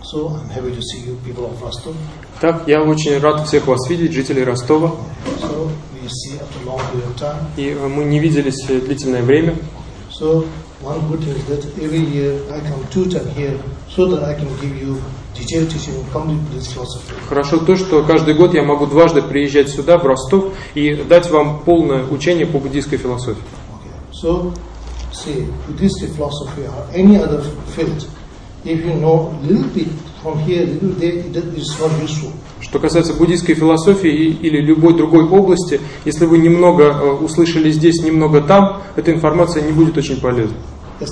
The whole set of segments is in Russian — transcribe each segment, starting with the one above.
So I'm happy to see you, people of Rostov. Так, я очень рад всех вас видеть, жителей Ростова. So we see after a long period of time. И мы не виделись длительное время. So one good thing is that every year I come 2 times here so that I can give you detailed teaching complete Buddhist philosophy. Хорошо то, что каждый год я могу дважды приезжать сюда, в Ростов, и дать вам полное учение по буддийской философии. Okay. So see, Buddhist philosophy or any other field, if you know little bit from here, little there, it is not useful. Что касается буддийской философии или любой другой области, если вы немного услышали здесь, немного там, эта информация не будет очень полезной. Yes,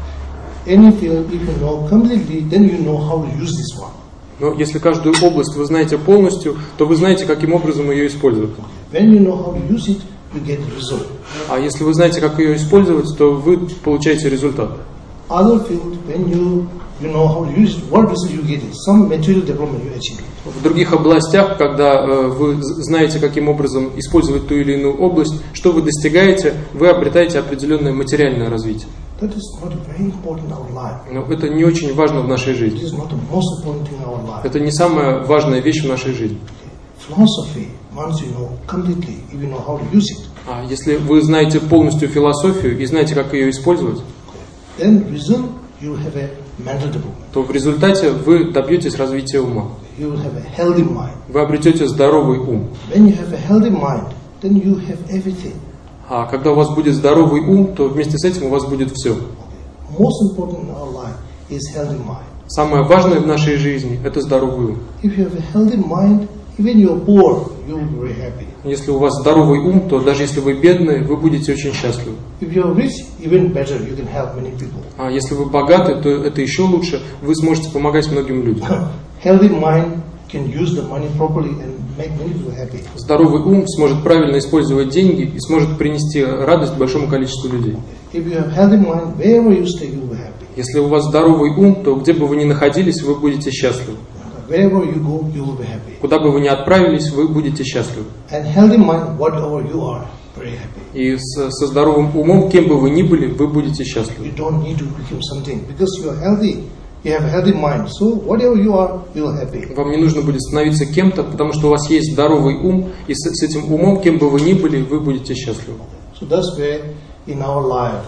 any field, if you know completely, then you know how to use this one. Но если каждую область вы знаете полностью, то вы знаете, каким образом ее использовать. When you know how to use it, you get result. А если вы знаете, как ее использовать, то вы получаете результат. Other field, when you know how to use it, what result you get? Some material development you achieve. В других областях, когда вы знаете, каким образом использовать ту или иную область, что вы достигаете, вы обретаете определенное материальное развитие. That is not very important in our life. Но это не очень важно в нашей It жизни. is not the most important thing in our life. Это не самая важная вещь в нашей жизни. Philosophy, once you know completely, if you know how to use it, А если вы знаете полностью философию и знаете, как ее использовать, then result you will have a mental development. то в результате вы добьетесь развития ума. You will have a healthy mind. Вы обретете здоровый ум. When you have a healthy mind, then you have everything. А когда у вас будет здоровый ум, то вместе с этим у вас будет все. Most important in our life is healthy mind. Самое важное в нашей жизни – это здоровый ум. If you have a healthy mind, even you are poor, you will be very happy. Если у вас здоровый ум, то даже если вы бедные, вы будете очень счастливы. If you are rich, even better, you can help many people. А если вы богаты, то это еще лучше, вы сможете помогать многим людям. Healthy mind can use the money properly and make many people happy. Здоровый ум сможет правильно использовать деньги и сможет принести радость большому количеству людей. If you have healthy mind, wherever you stay, you will be happy. Если у вас здоровый ум, то где бы вы ни находились, вы будете счастливы. Wherever you go, you will be happy. Куда бы вы ни отправились, вы будете счастливы. And healthy mind, whatever you are, very happy. И со здоровым умом, кем бы вы ни были, вы будете счастливы. You don't need to become something because you are healthy. You have a healthy mind. So whatever you are, you are happy. Вам не нужно будет становиться кем-то, потому что у вас есть здоровый ум, и с этим умом, кем бы вы ни были, вы будете счастливы. So that's where in our life,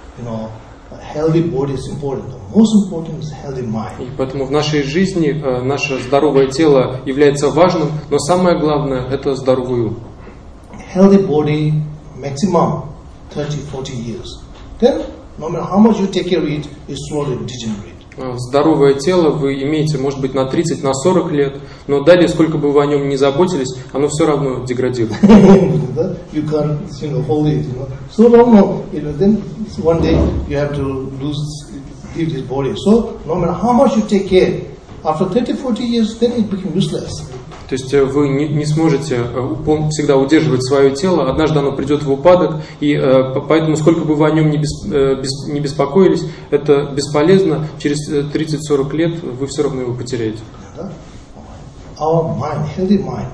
a healthy body is important. The most important is healthy mind. И поэтому в нашей жизни наше здоровое тело является важным, но самое главное – это здоровый ум. Healthy body, maximum 30-40 years. Then, no matter how much you take care of it, it slowly degenerates. Здоровое тело вы имеете, может быть, на 30, на 40 лет, но далее, сколько бы вы о нем ни заботились, оно все равно деградирует. You can't, hold it, So long, then one day you have to leave this body. So no matter how much you take care, after 30-40 years, then it becomes useless. То есть вы не сможете всегда удерживать свое тело, однажды оно придет в упадок, и поэтому сколько бы вы о нем не беспокоились, это бесполезно, через 30-40 лет вы все равно его потеряете. Our mind, healthy mind,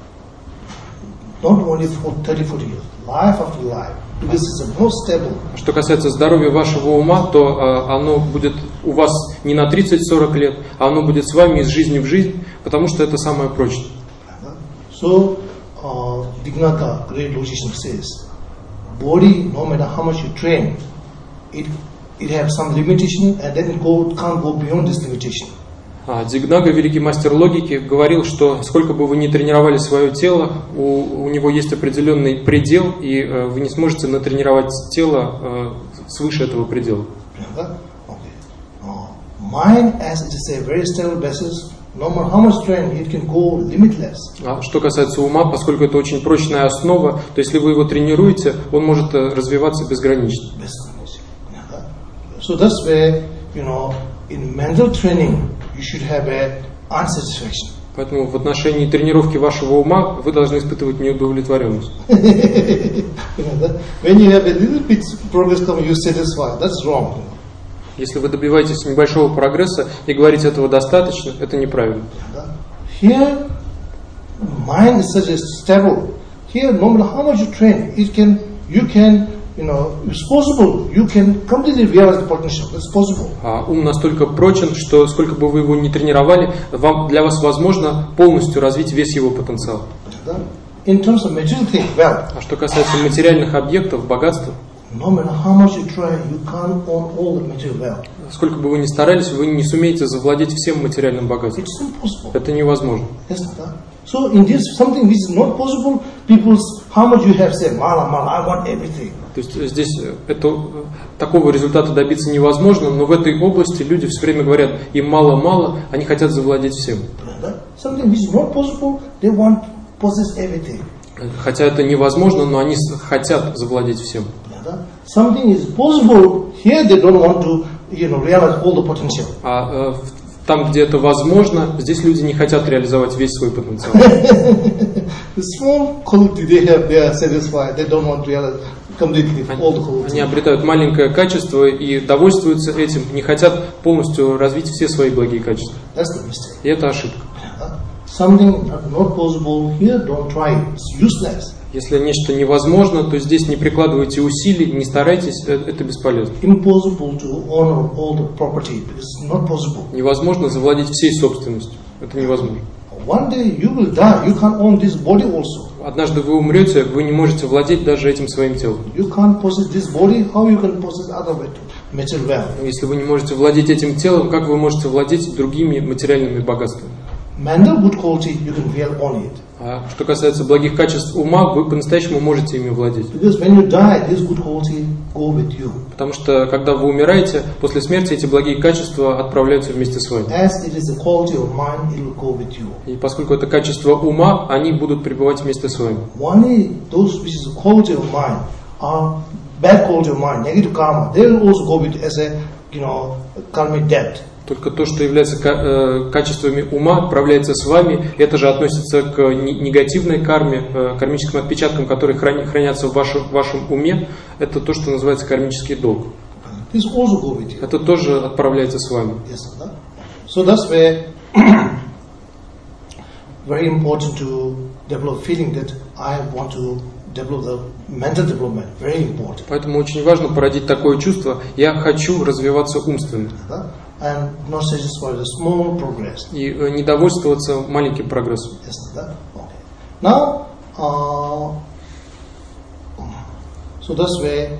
not only for 30-40 years, life after life, because it's the most stable. Что касается здоровья вашего ума, то оно будет у вас не на 30-40 лет, а оно будет с вами из жизни в жизнь, потому что это самое прочное. So, Dignaga, great logician, says, body, no matter how much you train, it has some limitation, and then it can't go beyond this limitation. Дигнага, великий мастер логики, говорил, что сколько бы вы ни тренировали свое тело, у него есть определенный предел, и вы не сможете натренировать тело свыше этого предела. Mind, as it is a very stable basis, no matter how much train, it can go limitless. Что касается ума, поскольку это очень прочная основа, то если вы его тренируете, он может развиваться безгранично. So that's where, in mental training, you should have a unsatisfaction. Поэтому в отношении тренировки вашего ума вы должны испытывать неудовлетворенность. When you have a little bit progress, you satisfy. That's wrong. Если вы добиваетесь небольшого прогресса и говорите этого достаточно, это неправильно. Here, mind is such a stable. Here, no matter how much you train, you can it's possible. You can completely realize the potential. It's possible. Ум настолько прочен, что сколько бы вы его ни тренировали, для вас возможно полностью развить весь его потенциал. In terms of material things, wealth. А что касается материальных объектов, богатства, No matter how much you try, you can't own all the material wealth. сколько бы вы ни старались, вы не сумеете завладеть всем материальным богатством. It's impossible. Это невозможно. Yes, so in this something which is not possible, people's how much you have said, mala, I want everything. То есть здесь такого результата добиться невозможно, но в этой области люди все время говорят, им мало-мало, они хотят завладеть всем. Something which is not possible, they want possess everything. Хотя это невозможно, но они хотят завладеть всем. Something is possible, here they don't want to, realize all the potential. Там, где это возможно, здесь люди не хотят реализовать весь свой потенциал. The small quality they have, they are satisfied. They don't want to realize completely all the quality. Они обретают маленькое качество и довольствуются этим, не хотят полностью развить все свои благие качества. That's the mistake. И это ошибка. Something not possible here, don't try it. It's useless. Если нечто невозможно, то здесь не прикладывайте усилий, не старайтесь, это бесполезно. Impossible to honor all the property. It's not possible. Невозможно завладеть всей собственностью. Это невозможно. One day you will die. You can't own this body also. Однажды вы умрете, вы не можете владеть даже этим своим телом. You can't possess this body. How you can possess other material wealth? Если вы не можете владеть этим телом, как вы можете владеть другими материальными богатствами? Mental good quality, you can well own it. А что касается благих качеств ума, вы по-настоящему можете ими владеть. Because when you die, this good quality go with you. Потому что когда вы умираете, после смерти эти благие качества отправляются вместе с вами. As it is the quality of mind, it will go with you. И поскольку это качество ума, они будут пребывать вместе с вами. Only those which is the quality of mind are bad quality of mind, negative karma. They will also go with as a karmic debt. Только то, что является качествами ума, отправляется с вами. Это же относится к негативной карме, кармическим отпечаткам, которые хранятся в вашем уме. Это то, что называется кармический долг. Это тоже отправляется с вами. So that's where very important to develop feeling that I want to develop the mental development. Very important. Поэтому очень важно породить такое чувство: я хочу развиваться умственно. And not satisfied with small progress. И не довольствоваться маленьким прогрессом. Yes, okay. Now, so that's where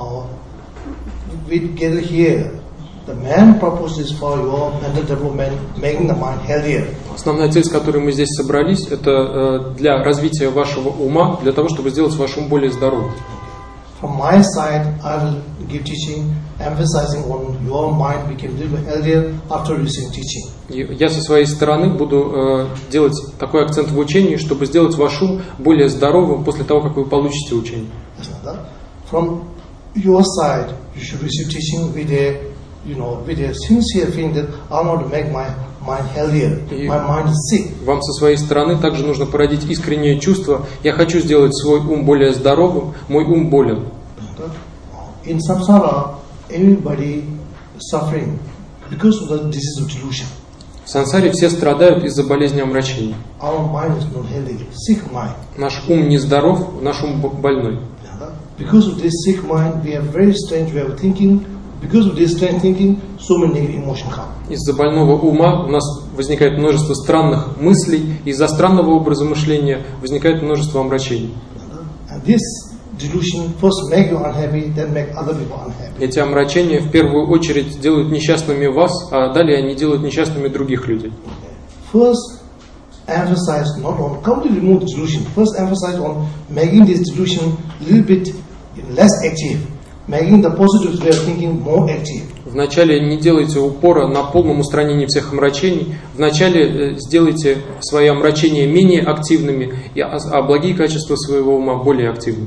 we gather here. The main purpose is for your mental development, making the mind healthier. Основная цель, с которой мы здесь собрались, это для развития вашего ума, для того, чтобы сделать ваш ум более здоровым. From my side, I will give teaching, emphasizing on your mind became a little healthier after receiving teaching. Я со своей стороны буду делать такой акцент в учении, чтобы сделать ваш ум более здоровым после того, как вы получите учение. From your side, you should receive teaching with a sincere feeling that I want to make my mind healthier. My mind is sick. Вам со своей стороны также нужно породить искреннее чувство: я хочу сделать свой ум более здоровым, мой ум болен. In samsara, everybody suffering because of the disease of delusion. В сансаре все страдают из-за болезни омрачения. Our mind is not healthy, sick mind. Наш ум нездоров, наш ум больной. Because of this sick mind, we have very strange way of thinking. Because of this strange thinking, so many negative emotions come. Из-за больного ума у нас возникает множество странных мыслей, из-за странного образа мышления возникает множество омрачений. And this delusion first make you unhappy, then make other people unhappy. Эти омрачения в первую очередь делают несчастными вас, а далее они делают несчастными других людей. First, emphasize not on completely remove delusion. First, emphasize on making this delusion a little bit less active. Making the positive way of thinking more active. Вначале не делайте упора на полном устранении всех омрачений. Вначале сделайте свои омрачения менее активными, а благие качества своего ума более активными.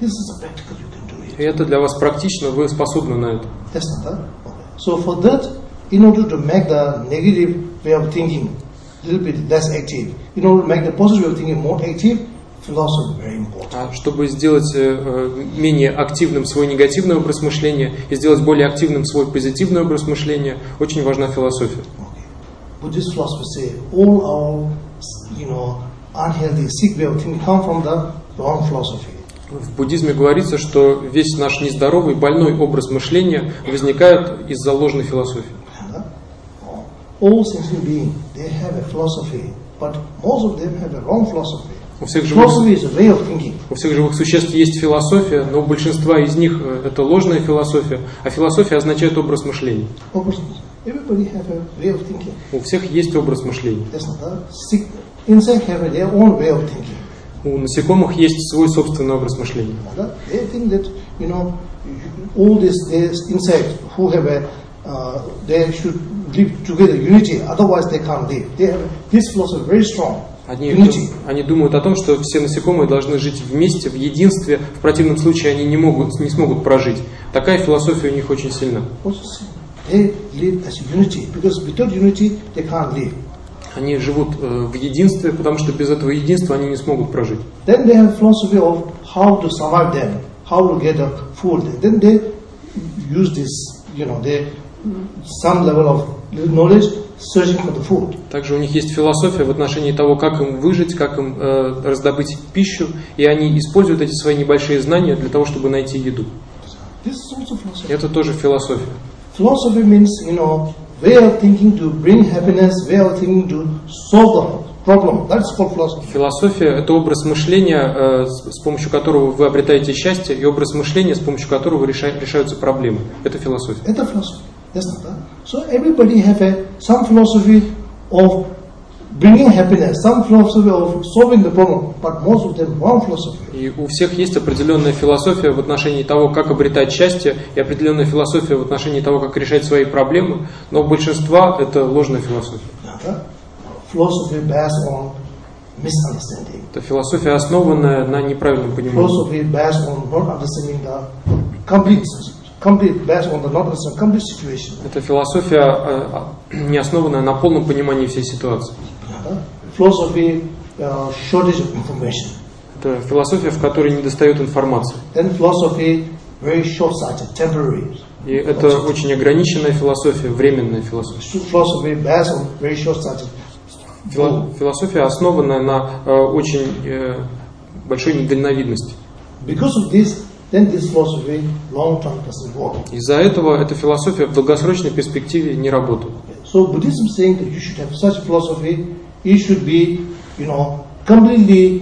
И это для вас практично, вы способны на это. So for that, in order to make the negative way of thinking a little bit less active, in order to make the positive way of thinking more active, philosophy very important. А чтобы сделать менее активным свой негативный образ мышления и сделать более активным свой позитивный образ мышления, очень важна философия. Buddhist philosophy say all our, unhealthy, sick way of thinking come from the wrong philosophy. В буддизме говорится, что весь наш нездоровый, больной образ мышления возникает из-за ложной философии. All sentient beings, they have a philosophy, but most of them have a wrong philosophy. У всех живых существ есть философия, но у большинства из них это ложная философия, а философия означает образ мышления. У всех есть образ мышления. У насекомых есть свой собственный образ мышления. Они думают о том, что все насекомые должны жить вместе, в единстве, в противном случае они не смогут прожить. Такая философия у них очень сильна. Они живут в единстве, потому что без этого единства они не смогут прожить. Также у них есть философия в отношении того, как им выжить, как им раздобыть пищу, и они используют эти свои небольшие знания для того, чтобы найти еду. Это тоже философия. Philosophy means, way of thinking to bring happiness, way of thinking to solve the problem. That's called philosophy. Философия – это образ мышления, с помощью которого вы обретаете счастье, и образ мышления, с помощью которого решаются проблемы. Это философия. Это философия. So everybody have some philosophy of bringing happiness, some philosophy of solving the problem, but most of them wrong philosophy. И у всех есть определенная философия в отношении того, как обретать счастье, и определенная философия в отношении того, как решать свои проблемы, но у большинства это ложная философия. Philosophy based on misunderstanding. Это философия, основанная на неправильном понимании. Philosophy based on not understanding the complete situation. Это философия, не основанная на полном понимании всей ситуации. Philosophy shortage of information. Это философия, в которой недостает информации. Then philosophy very short-sighted, temporary. И это очень ограниченная философия, временная философия. Philosophy based on very short-sighted. Философия, основанная на очень большой недальновидности. Because of this, then this philosophy long-term doesn't work. Из-за этого эта философия в долгосрочной перспективе не работает. So Buddhism saying that you should have such philosophy, it should be, completely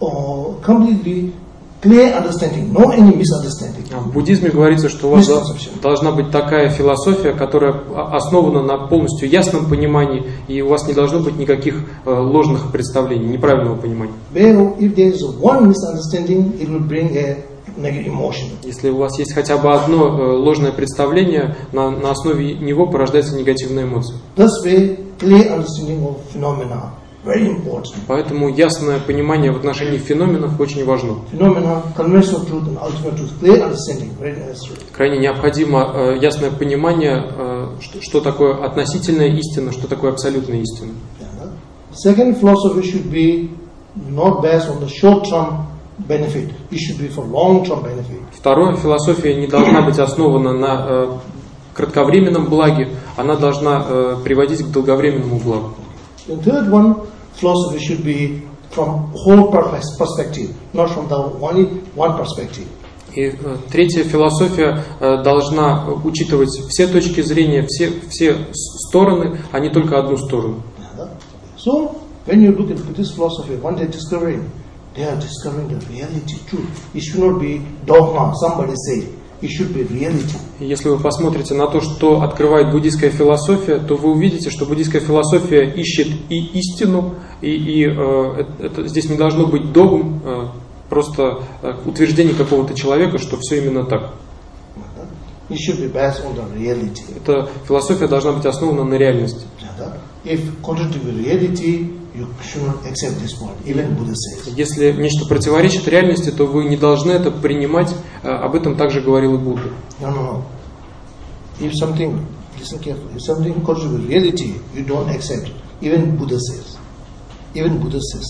clear understanding, no any misunderstanding. В буддизме говорится, что у вас должна быть такая философия, которая основана на полностью ясном понимании, и у вас не должно быть никаких ложных представлений, неправильного понимания. If there is one misunderstanding, it will bring a negative emotion. Если у вас есть хотя бы одно ложное представление, на основе него порождается негативная эмоция. Thus way, clear understanding of phenomena. Very important. Поэтому ясное понимание в отношении феноменов очень важно. Phenomena, conventional truth and ultimate truth, clear understanding, very necessary. Крайне необходимо ясное понимание, что такое относительная истина, что такое абсолютная истина. Second philosophy should be not based on the short-term benefit. It should be for long-term benefit. Второе, философия не должна быть основана на кратковременном благе, она должна приводить к долговременному благу. The third one, philosophy should be from whole perspective, not from the only one perspective. И третья философия должна учитывать все точки зрения, все стороны, а не только одну сторону. So, when you look at Buddhist philosophy, one day they are discovering the reality, truth. It should not be dogma, somebody say. It should be reality. Если вы посмотрите на то, что открывает буддийская философия, то вы увидите, что буддийская философия ищет и истину, здесь не должно быть догм, просто утверждение какого-то человека, что все именно так. It should be based on the reality. Эта философия должна быть основана на реальности. If contrary to reality, you should not accept this point. Even Buddha says. Если нечто противоречит реальности, то вы не должны это принимать. Об этом также говорил и Будда. No. If something, listen carefully. If something contrary to reality, you don't accept. Even Buddha says. Even Buddha says.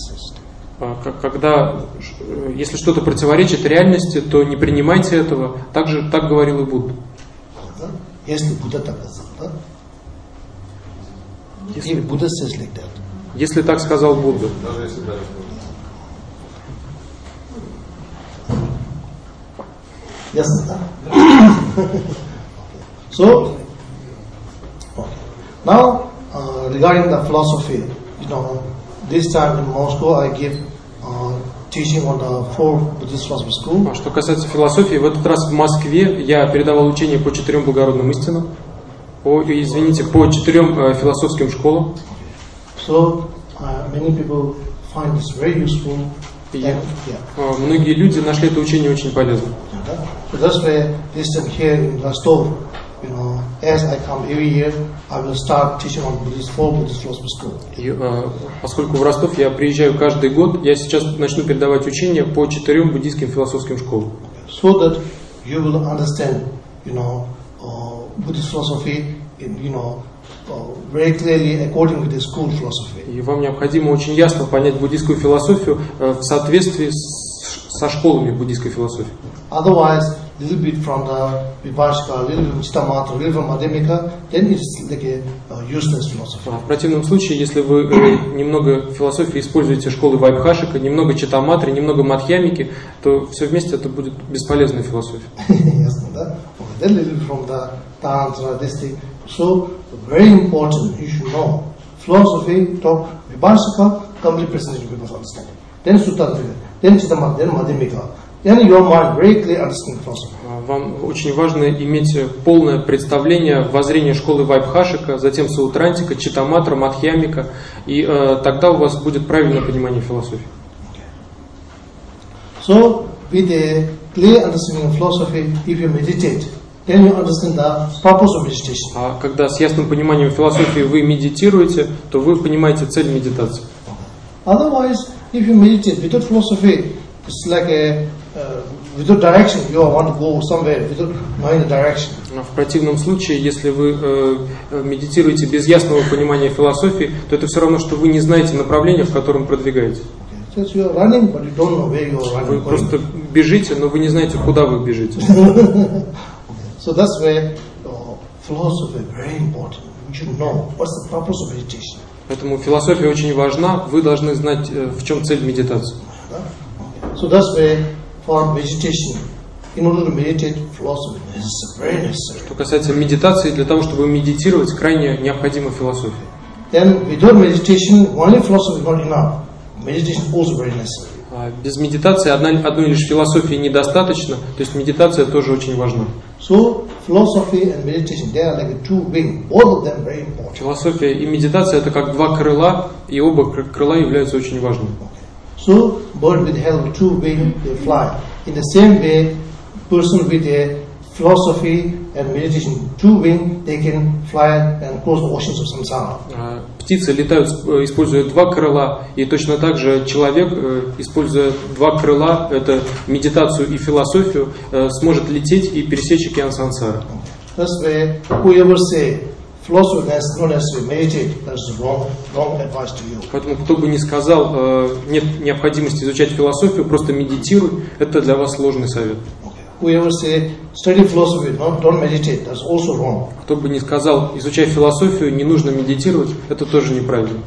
Если что-то противоречит реальности, то не принимайте этого. Так говорил и Будда. Если Будда так сказал, да? If Buddha says like that. Если так сказал Будда. Yes, sir. So, okay. Now regarding the philosophy, this time in Moscow I give teaching on the 4 Buddhist philosophy school. Что касается философии, в этот раз в Москве я передавал учение по 4 благородным истинам, по 4 философским школам. So many people find this very useful. Многие люди нашли это учение очень полезным. So that's why this time here in Rostov, as I come every year, I will start teaching on Buddhist 4 Buddhist philosophy school. И, поскольку в Ростов я приезжаю каждый год, я сейчас начну передавать учения по 4 буддийским философским школам. So that you will understand, Buddhist philosophy, very clearly according to the school philosophy. И вам необходимо очень ясно понять буддийскую философию в соответствии со школами буддийской философии. Otherwise, a little bit from the Vibhashika, a little bit from Chittamatra, a little from Madhyamika, then it's like a useless philosophy. В противном случае, если вы немного философии используете школы Вайбхашика, немного Читаматры, немного Мадхьямики, то все вместе это будет бесполезная философия. Then a little bit from the Tantra, this thing. So, very important, you should know. Philosophy, talk, Vibhashika, complete presentation of people's understanding. Then Sutta, then Chittamatra, then Madhyamika. Then your mind very clear understanding philosophy. Вам очень важно иметь полное представление воззрения школы Вайбхашика, затем Саутрантика, Читаматра, Мадхьямика, и тогда у вас будет правильное понимание философии. So, with a clear understanding of philosophy, if you meditate, then you understand the purpose of meditation. А когда с ясным пониманием философии вы медитируете, то вы понимаете цель медитации. Otherwise, if you meditate without philosophy, it's like a without direction. You want to go somewhere without knowing the direction. В противном случае, если вы медитируете без ясного понимания философии, то это все равно, что вы не знаете направления, в котором продвигаетесь. So you are running, but you don't know where you are running. Вы просто бежите, но вы не знаете, куда вы бежите. So that's where philosophy is very important. You should know what's the purpose of meditation. Поэтому философия очень важна. Вы должны знать, в чем цель медитации. So that's why for meditation, in order to meditate, philosophy is very necessary. Что касается медитации, для того, чтобы медитировать, крайне необходима философия. Then without meditation, only philosophy is not enough. Meditation is also very necessary. Без медитации одной лишь философии недостаточно, то есть медитация тоже очень важна. So philosophy and meditation, they are like two wings. Both of them very important. Философия и медитация это как два крыла, и оба крыла являются очень важными. So bird with hell with two wings, they fly. In the same way, person with a philosophy and meditation, two wings, they can fly and cross the oceans of samsara. Птицы летают, используя два крыла, и точно так же человек, используя два крыла, это медитацию и философию, сможет лететь и пересечь океан сансары. That's why whoever say philosophy is not necessary meditate, that's wrong advice to you. Поэтому кто бы ни сказал, нет необходимости изучать философию, просто медитируй, это для вас ложный совет. Whoever say study philosophy, don't meditate, that's also wrong. Кто бы ни сказал, изучай философию, не нужно медитировать, это тоже неправильно.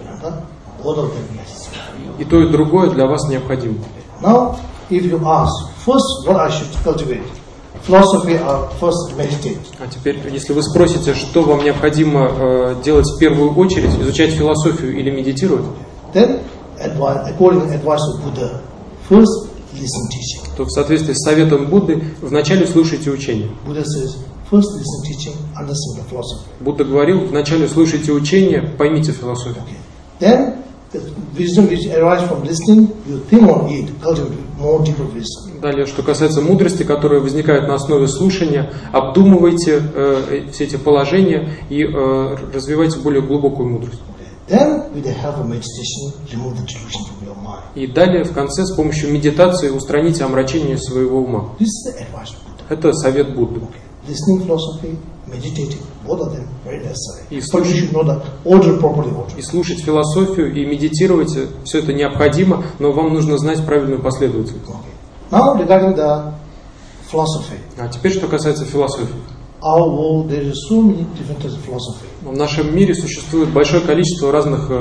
И то, и другое для вас необходимо. Now, if you ask, first what I should cultivate, philosophy or first meditate? А теперь, если вы спросите, что вам необходимо делать в первую очередь, изучать философию или медитировать, then, according to advice of Buddha, first listen teaching. То в соответствии с советом Будды вначале слушайте учение. Buddha says, first listen teaching, understand the philosophy. Будда говорил, вначале слушайте учение, поймите философию. Then, the wisdom which arises from listening, you think on it, cultivate more deeper wisdom. Далее, что касается мудрости, которая возникает на основе слушания, обдумывайте все эти положения и развивайте более глубокую мудрость. Then, with the help of meditation, remove the delusion from your mind. И далее, в конце, с помощью медитации устраните омрачение своего ума. This is the advice of Buddha. Это совет Будды. Listening philosophy, meditating, both of them very necessary. But you should know the order properly. И слушать философию, и медитировать, все это необходимо, но вам нужно знать правильную последовательность. Now, regarding the philosophy. А теперь, что касается философии. Our world, there is so many different types of philosophy. В нашем мире существует большое количество разных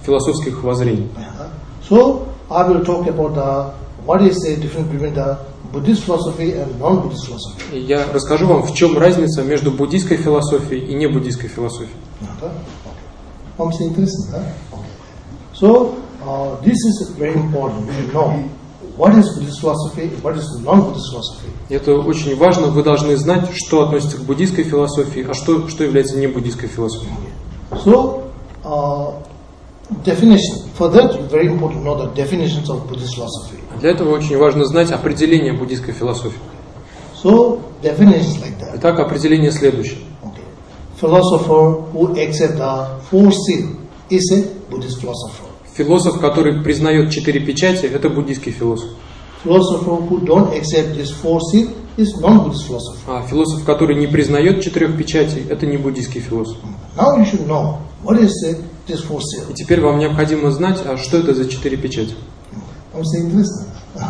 философских воззрений. So, I will talk about what is the difference between the Buddhist philosophy and non-Buddhist philosophy. Я расскажу вам, в чем разница между буддийской философией и небуддийской философией. Вам все интересно, да? So, this is very important to know what is Buddhist philosophy, what is non-Buddhist philosophy. Это очень важно, вы должны знать, что относится к буддийской философии, а что является небуддийской философией. So, definition. For that, it's very important to know the definitions of Buddhist philosophy. Для этого очень важно знать определение буддийской философии. So, definitions like that. Итак, определение следующее. Okay. Philosopher who accepts the four seals is a Buddhist philosopher. Философ, который признает 4 печати, это буддийский философ. Philosopher who don't accept these four seals is non-Buddhist philosopher. А философ, который не признает 4 печатей, это не буддийский философ. Now you should know what is this four seals. И теперь вам необходимо знать, а что это за 4 печати. Вам все интересно?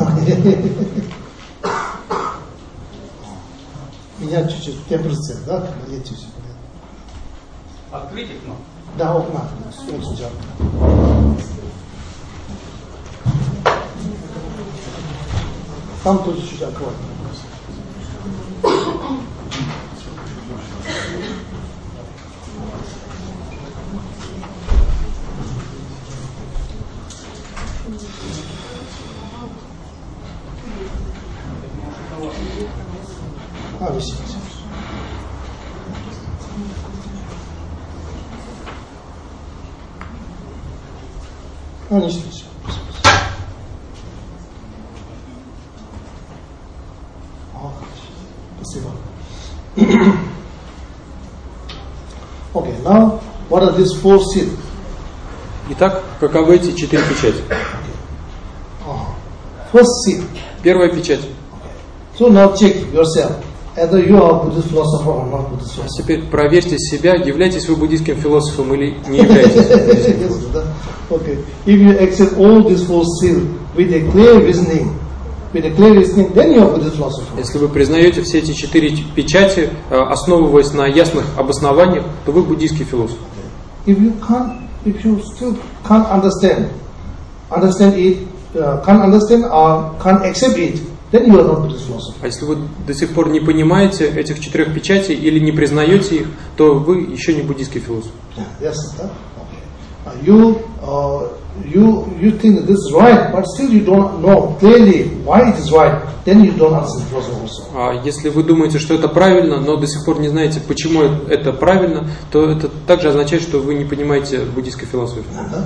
Меня чуть-чуть температура, да? Чуть-чуть. Открыть окно? Да, окна. Очень жарко. Там тоже чуть аккуратно. Висите. Не слышно. Спасибо. Okay, now what are these four seals? Итак, каковы эти 4 печати? First seal. Первая печать. So now check yourself. Either you are Buddhist philosopher or not Buddhist philosopher. Теперь проверьте себя, являетесь вы буддийским философом или не являетесь. Okay. If you accept all these four seals with a clear reasoning, then you are Buddhist philosopher. Если вы признаете все эти 4 печати, основываясь на ясных обоснованиях, то вы буддийский философ. If you still can't understand it, or can't accept it, then you are not Buddhist philosopher. А если вы до сих пор не понимаете этих 4 печатей или не признаете их, то вы еще не буддийский философ. Yes, okay. You think that this is right, but still you don't know clearly why it is right. Then you don't understand philosophy also. А если вы думаете, что это правильно, но до сих пор не знаете, почему это правильно, то это также означает, что вы не понимаете буддийской философии.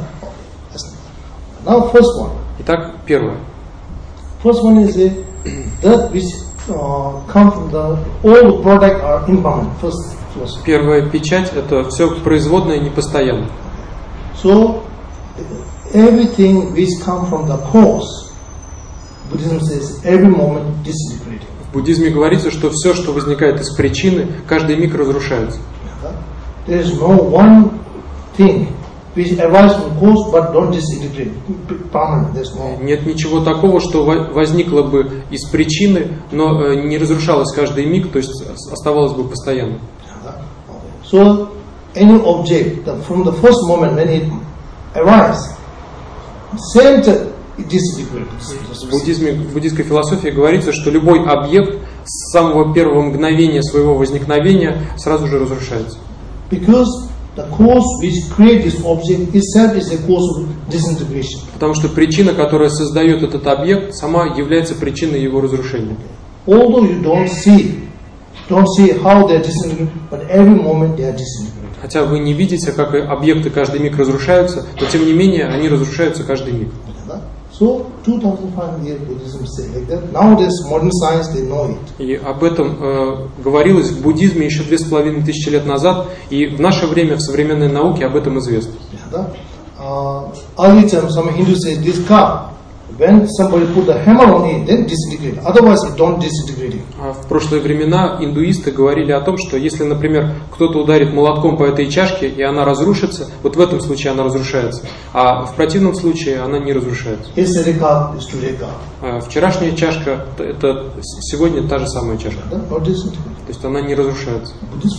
Now, first one. Итак, первое. First one is that which come from the all product are impermanent. First philosophy. Первая печать – это все производное непостоянно. So everything which come from the cause, Buddhism says, every moment disintegrating. В буддизме говорится, что все, что возникает из причины, каждый миг разрушается. There is no one thing which arises from cause but don't disintegrate. Permanent. There's no. Нет ничего такого, что возникло бы из причины, но не разрушалось каждый миг, то есть оставалось бы постоянно. So any object from the first moment when it arises, same it disintegrates. В буддийской философии говорится, что любой объект с самого первого мгновения своего возникновения сразу же разрушается. Because the cause which creates this object itself is the cause of disintegration. Потому что причина, которая создает этот объект, сама является причиной его разрушения. Although you don't see how they are disintegrating, but every moment they are disintegrating. Хотя вы не видите, как объекты каждый миг разрушаются, но тем не менее они разрушаются каждый миг. So 2500 years Buddhism say like that. Nowadays modern science they know it. И об этом говорилось в буддизме еще 2500 лет назад, и в наше время в современной науке об этом известно. Early time some Hindus say this cup, when somebody put a hammer on it, then disintegrate. Otherwise it don't disintegrate. В прошлые времена индуисты говорили о том, что если, например, кто-то ударит молотком по этой чашке, и она разрушится, вот в этом случае она разрушается, а в противном случае она не разрушается. Вчерашняя чашка – это сегодня та же самая чашка. То есть она не разрушается.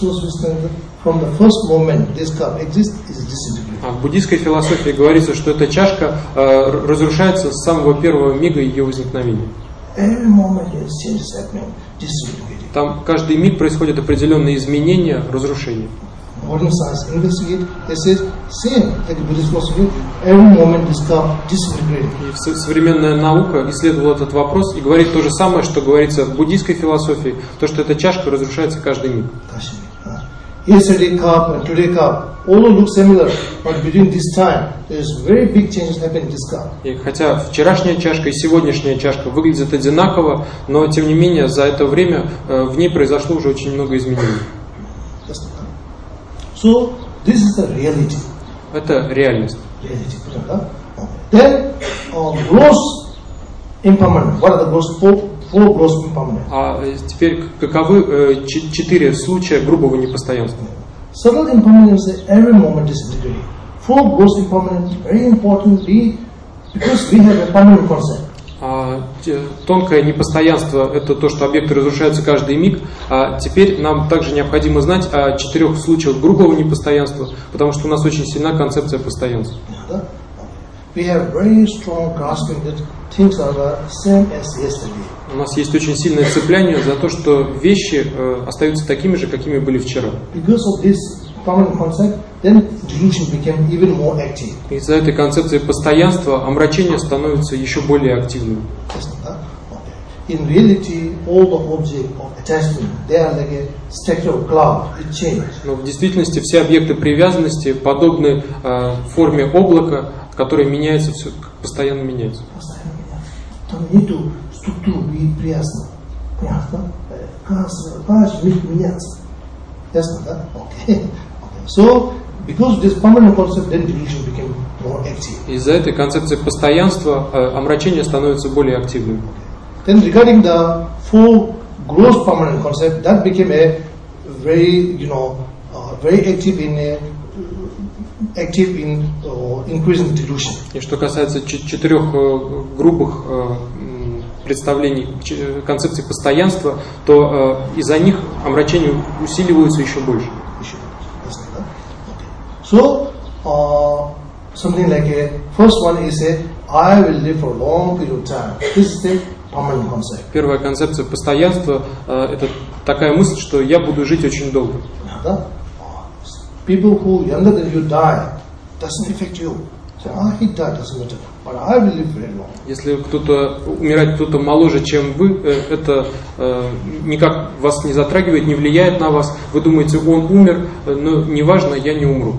А в буддийской философии говорится, что эта чашка разрушается с самого первого мига ее возникновения. Every moment there is changes happening, disintegrating. Там каждый миг происходят определенные изменения, разрушения. Modern science investigate, they say same like Buddhist philosophy. Every moment is disintegrating. И современная наука исследовала этот вопрос и говорит то же самое, что говорится в буддийской философии, то, что эта чашка разрушается каждый миг. Yesterday cup and today cup all look similar, but between this time there is very big changes happen in this cup. И хотя вчерашняя чашка и сегодняшняя чашка выглядят одинаково, но тем не менее за это время в ней произошло уже очень много изменений. So this is the reality. Это реальность. Then gross impermanence. What are the gross four gross impermanence? А теперь каковы 4 случая грубого непостоянства? Subtle impermanence every moment is disintegrating. Four gross impermanence very important because we have a permanent concept. Тонкое непостоянство – это то, что объекты разрушаются каждый миг. А теперь нам также необходимо знать о 4 случаях грубого непостоянства, потому что у нас очень сильна концепция постоянства. У нас есть очень сильное цепляние за то, что вещи остаются такими же, какими были вчера. Из-за этой концепции постоянства омрачение становится еще более активным. In reality, all the objects of attachment, they are like a structure of cloud. It changes. Но в действительности все объекты привязанности подобны форме облака, которое меняется, все постоянно меняется. Там нету структуры привязанности. Понятно? Каждый миг меняется. Ясно, да? Okay. So, because this permanent concept, then delusion became more active. Из-за этой концепции постоянства омрачение становится более активным. Then regarding the four gross permanent concept, that became a very, very active in increasing delusion. И что касается 4 грубых представлений концепции постоянства, то из-за них омрачения усиливаются еще больше. So, something like first one is I will live for a long period of time. This is the permanent concept. Первая концепция постоянства это такая мысль, что я буду жить очень долго. People who younger than you die doesn't affect you. So, he died doesn't matter, but I will live very long. Если кто-то умирает, кто-то моложе, чем вы, это никак вас не затрагивает, не влияет на вас. Вы думаете, он умер, но неважно, я не умру.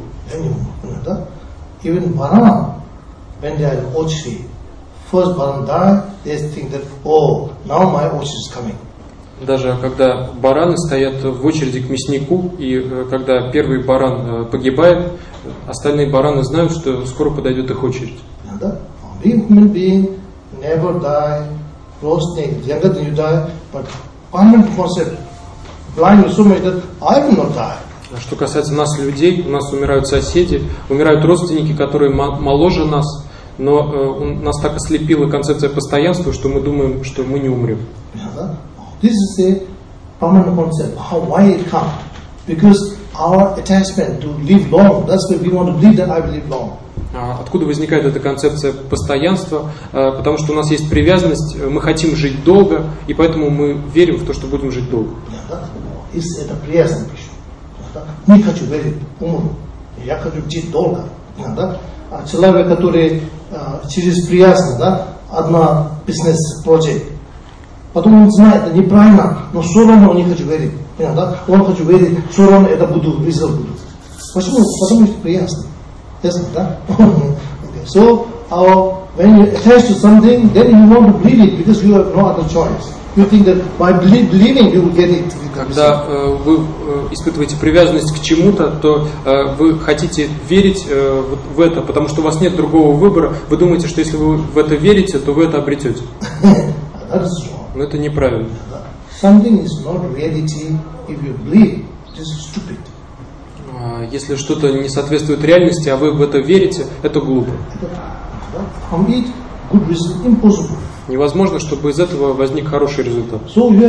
Even Baran, when they are in Ochi, first Baran died, they think that, oh, now my Ochi is coming. Даже когда бараны стоят в очереди к мяснику, и когда первый баран погибает, остальные бараны знают, что скоро подойдет их очередь. Human being never die, close thing, younger than you die, but permanent concept, blind you so much that I will not die. Что касается нас, людей, у нас умирают соседи, умирают родственники, которые моложе нас, но нас так ослепила концепция постоянства, что мы думаем, что мы не умрем. This is a permanent concept. Why it come? Because our attachment to live long. That's why we want to believe that I will live long. Откуда возникает эта концепция постоянства? Потому что у нас есть привязанность, мы хотим жить долго, и поэтому мы верим в то, что будем жить долго. Это привязанность. Не хочу верить, умру. Я хочу жить долго. Человек, который через привязанность, одна бизнес-проект, потом он знает, это неправильно, но все равно он не хочет верить. Он хочет верить, все равно это буду, результат буду. Почему? Потому что приятно. Ясно, да? So, when you attach to something, then you want to believe it because you have no other choice. You think that by believing you will get it. Когда вы испытываете привязанность к чему-то, то вы хотите верить в это, потому что у вас нет другого выбора. Вы думаете, что если вы в это верите, то вы это обретете. Но это неправильно. Something is not reality if you believe. It is stupid. Если что-то не соответствует реальности, а вы в это верите, это глупо. Невозможно, чтобы из этого возник хороший результат.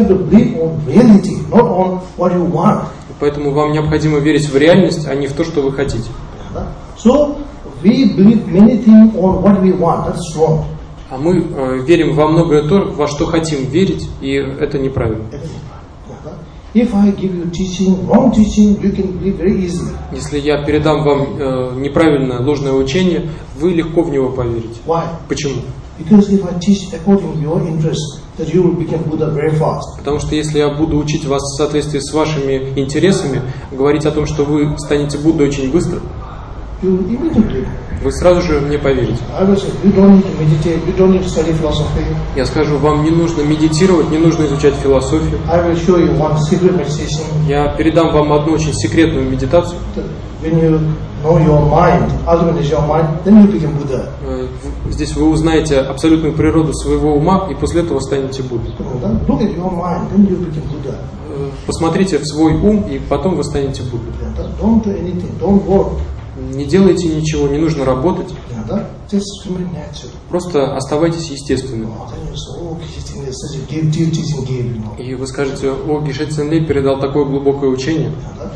Поэтому вам необходимо верить в реальность, а не в то, что вы хотите. А мы верим во многое то, во что хотим верить, и это неправильно. If I give you teaching, wrong teaching, you can believe very easily. Если я передам вам неправильное, ложное учение, вы легко в него поверите. Why? Почему? Because if I teach according to your interest, that you will become Buddha very fast. Потому что если я буду учить вас в соответствии с вашими интересами, говорить о том, что вы станете Буддой очень быстро, You will immediately. вы сразу же мне поверите. I will say, you don't need to meditate, you don't need to study philosophy. Я скажу, вам не нужно медитировать, не нужно изучать философию. I will show you one secret meditation. Я передам вам одну очень секретную медитацию. When you know your mind, ultimately is your mind, then you become Buddha. Здесь вы узнаете абсолютную природу своего ума, и после этого станете Буддой. Look at your mind, then you become Buddha. Посмотрите в свой ум, и потом вы станете Буддой. Don't do anything, don't work. Не делайте ничего, не нужно работать. Just human nature. Просто оставайтесь естественным. И вы скажете, о, Геше Цзэнлей передал такое глубокое учение,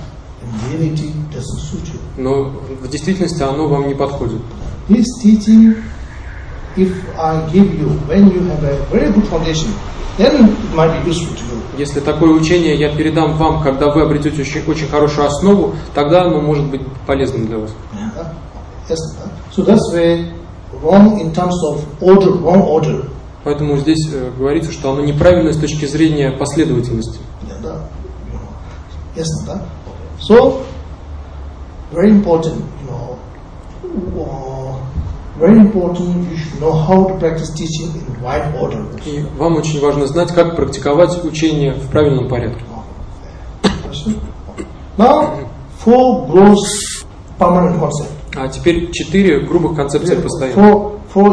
но в действительности оно вам не подходит. This teaching, if I give you when you have a very good foundation, then it might be useful to you. Если такое учение я передам вам, когда вы обретете очень хорошую основу, тогда оно может быть полезным для вас. Yes. So that's why wrong in terms of order, wrong order. Поэтому здесь говорится, что оно неправильно с точки зрения последовательности. Yes. So very important, very important. You should know how to practice teaching in right order. И вам очень важно знать, как практиковать учение в правильном порядке. Now, 4 gross permanent concepts. А теперь 4 грубых концепции постоянства.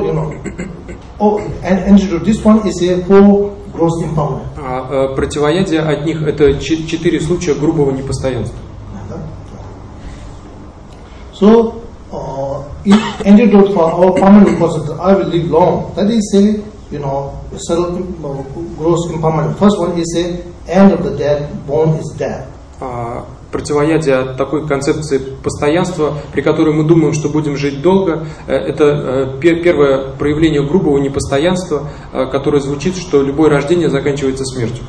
This one is a 4 gross impermanent. А противоядие от них это 4 случая грубого непостоянства. So, antidote for our permanent concept, I will live long. That is a, gross impermanent. First one is a end of the death, born is death. Противоядие от такой концепции постоянства, при которой мы думаем, что будем жить долго, это первое проявление грубого непостоянства, которое звучит, что любое рождение заканчивается смертью.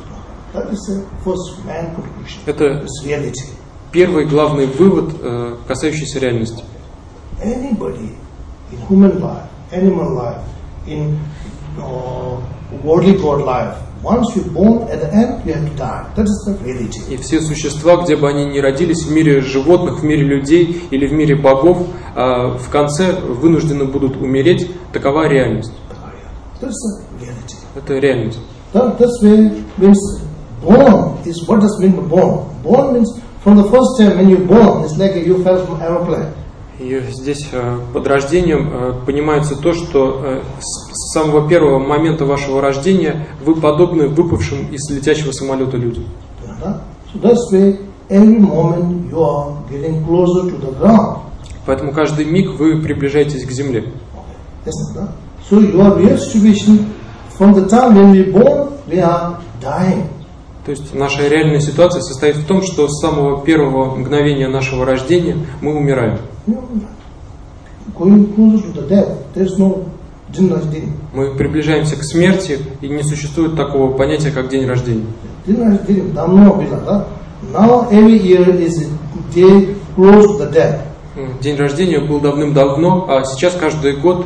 Это первый главный вывод, касающийся реальности. Anybody in human life, animal life, in worldly God life, once you're born, at the end you have to die. That is the reality. И все существа, где бы они ни родились, в мире животных, в мире людей или в мире богов, в конце вынуждены будут умереть. Такова реальность. That's the reality. Это реальность. That's why means born is what does mean by born. Born means from the first time when you're born, it's like you fell from aeroplane. И здесь под рождением понимается то, что с самого первого момента вашего рождения вы подобны выпавшим из летящего самолета людям. Поэтому каждый миг вы приближаетесь к земле. То есть наша реальная ситуация состоит в том, что с самого первого мгновения нашего рождения мы умираем. Мы приближаемся к смерти, и не существует такого понятия, как день рождения. День рождения был давным-давно, а сейчас каждый год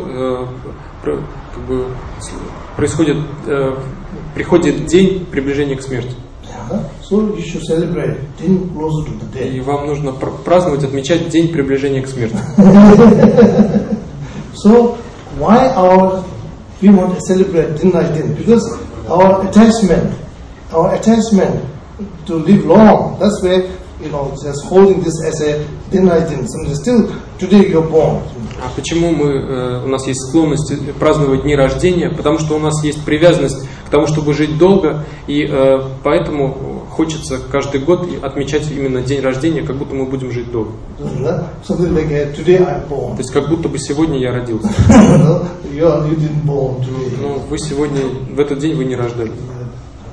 приходит день приближения к смерти. So you should celebrate getting closer to the death. И вам нужно праздновать, отмечать день приближения к смерти. So why we want to celebrate din like din? Because our attachment to live long. That's why just holding this as a din like din. So still today you're born. А почему у нас есть склонность праздновать дни рождения? Потому что у нас есть привязанность к тому, чтобы жить долго, и поэтому хочется каждый год отмечать именно день рождения, как будто мы будем жить долго. То есть как будто бы сегодня я родился. Но вы сегодня, в этот день вы не рождались.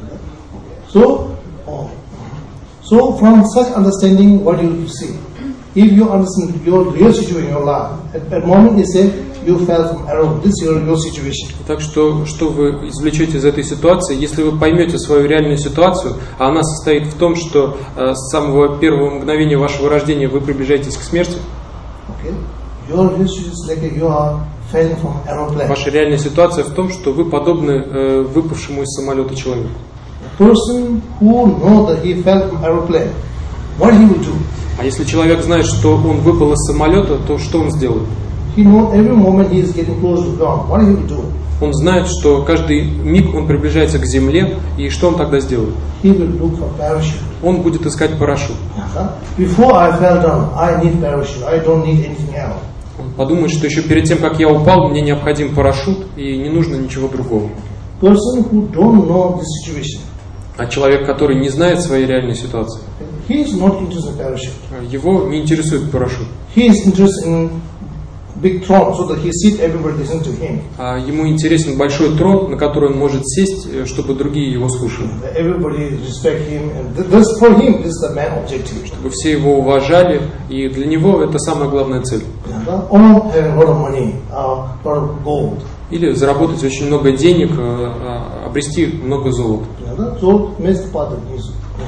So from such understanding, what you see? if you understand your real situation in your life, at the moment you say you fell from aeroplane, this is your situation. Так что вы извлечете из этой ситуации, если вы поймете свою реальную ситуацию, а она состоит в том, что с самого первого мгновения вашего рождения вы приближаетесь к смерти. Okay. Your real situation is like you are falling from aeroplane. Ваша реальная ситуация в том, что вы подобны выпавшему из самолета человеку. The person who knows that he fell from aeroplane, what he will do? А если человек знает, что он выпал из самолета, то что он сделает? He knows every moment he is getting close to ground. What he will do? Он знает, что каждый миг он приближается к земле, и что он тогда сделает? He will look for parachute. Он будет искать парашют. Before I fell down, I need parachute. I don't need anything else. Он подумает, что еще перед тем, как я упал, мне необходим парашют, и не нужно ничего другого. Person who don't know this situation, А человек, который не знает своей реальной ситуации, he is not interested in parachute. его не интересует парашют. He is interested in big throne, so that he sit everybody listen to him. А ему интересен большой трон, на который он может сесть, чтобы другие его слушали. Everybody respect him, and this for him this is the main objective. Чтобы все его уважали, и для него это самая главная цель. Or having a lot of money, a lot of gold. Или заработать очень много денег, обрести много золота. So место падает вниз.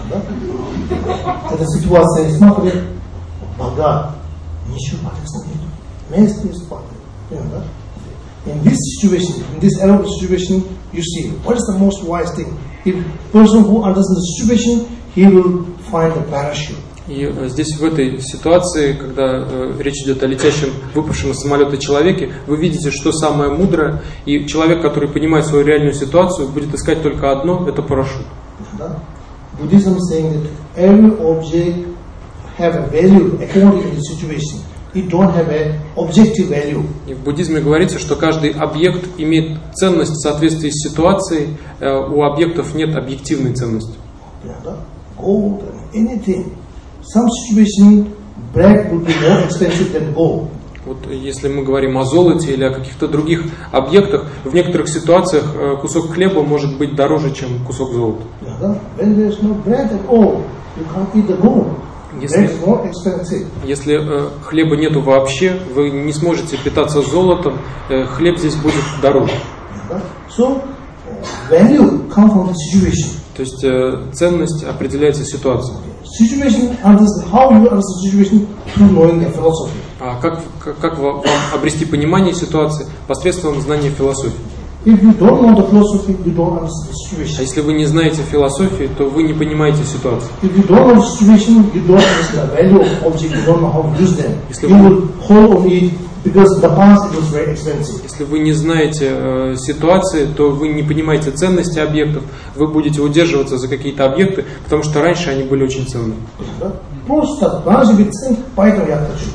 Эта ситуация смотри, богат, ничего полезного нет. Место падает. In this situation, in this aerobic situation, you see what is the most wise thing. If person who understands the situation, he will find the parachute. И здесь, в этой ситуации, когда речь идет о летящем, выпавшем из самолета человеке, вы видите, что самое мудрое, и человек, который понимает свою реальную ситуацию, будет искать только одно – это парашют. Buddhism saying that every object have a value according to the situation. It don't have a objective value. И в буддизме говорится, что каждый объект имеет ценность в соответствии с ситуацией, у объектов нет объективной ценности. Gold and anything. Some situation, bread would be more expensive than gold. Вот если мы говорим о золоте или о каких-то других объектах, в некоторых ситуациях кусок хлеба может быть дороже, чем кусок золота. When there is no bread at all, you can't eat the gold. Bread is more expensive. Если хлеба нету вообще, вы не сможете питаться золотом, хлеб здесь будет дороже. So, value comes from the situation. То есть ценность определяется ситуацией. Situation, how you understand the situation through knowing the philosophy. А как вам обрести понимание ситуации посредством знания философии? If you don't know the philosophy, you don't understand the situation. А если вы не знаете философии, то вы не понимаете ситуацию. If you don't know the situation, you don't understand the value of object. You don't know how to use them. You will hold on it because in the past it was very expensive. Если вы не знаете ситуации, то вы не понимаете ценности объектов, вы будете удерживаться за какие-то объекты, потому что раньше они были очень ценны. Просто раньше ведь поэтому я хочу.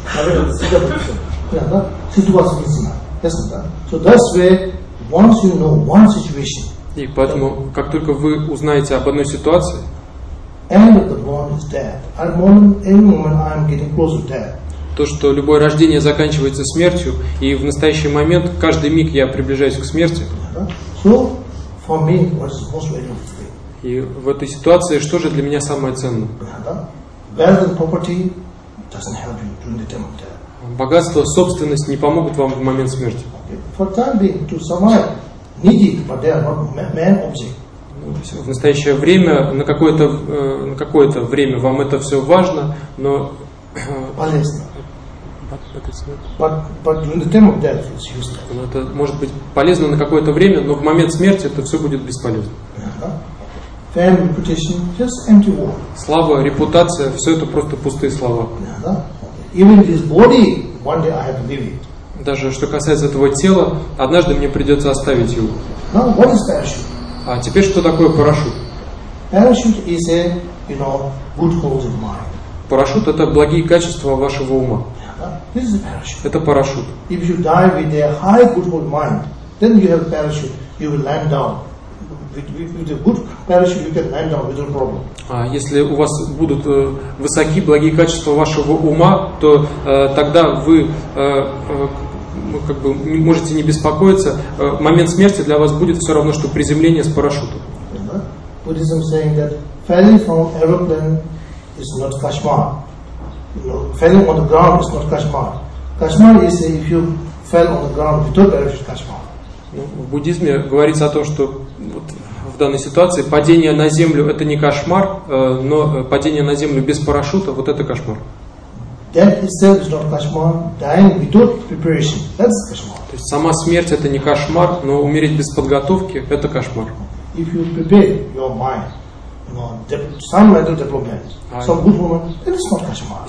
Ситуация не знаю. So that's where once you know one situation. И поэтому, как только вы узнаете об одной ситуации, end of the born is death. At every moment I am getting close to death. То, что любое рождение заканчивается смертью, и в настоящий момент, каждый миг я приближаюсь к смерти. So, for me, what is most valuable? И в этой ситуации, что же для меня самое ценное? Богатство, собственность не помогут вам в момент смерти. В настоящее время, на какое-то время вам это все важно, но полезно. Это может быть полезно на какое-то время, но в момент смерти это все будет бесполезно. Слава, репутация, все это просто пустые слова. Даже что касается этого тела, однажды мне придется оставить его. А теперь что такое парашют? Парашют – это благие качества вашего ума. Это парашют. А если у вас будут высокие благие качества вашего ума, то тогда вы можете не беспокоиться. Момент смерти для вас будет все равно, что приземление с парашютом. falling on the ground is not kashmar. Kashmar is if you fell on the ground without parachute, kashmar. В буддизме говорится о том, что вот в данной ситуации падение на землю это не кошмар, но падение на землю без парашюта вот это кошмар. That itself is not kashmar. Dying without preparation, that's kashmar. То есть сама смерть это не кошмар, но умереть без подготовки это кошмар. If you prepare your mind, some mental development, some good moment, that is not kashmar.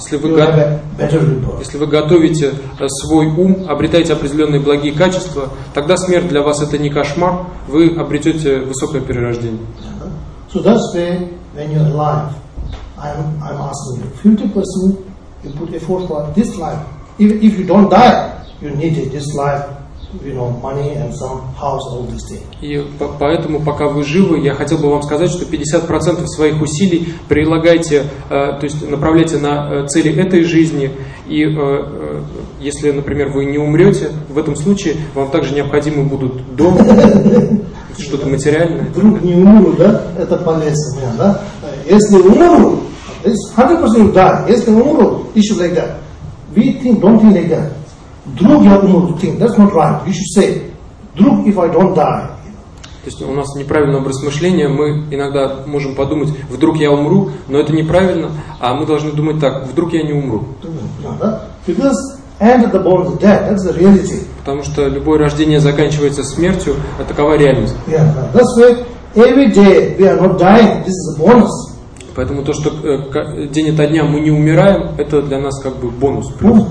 Если вы готовите свой ум, обретаете определенные благие качества, тогда смерть для вас это не кошмар, вы обретете высокое перерождение. So that's why when you're alive, I'm asking you, 50% you put effort for this life. If you don't die, you need this life, money and some house, all these things. И поэтому, пока вы живы, я хотел бы вам сказать, что 50% своих усилий прилагайте, то есть направляйте на цели этой жизни. И если, например, вы не умрете, в этом случае вам также необходимы будут дом, что-то материальное. Вдруг не умру, да? Это полезно, да? Если умру, 100% die. Если умру, issue like that. We don't think like that. Вдруг я умру, think that's not right. You should say, вдруг if I don't die. То есть у нас неправильный образ мышления, мы иногда можем подумать, вдруг я умру, но это неправильно, а мы должны думать так, вдруг я не умру. Because end the born is death, that's the reality. Потому что любое рождение заканчивается смертью, а такова реальность. That's why every day we are not dying, this is a bonus. Поэтому то, что день ото дня мы не умираем, это для нас как бы бонус.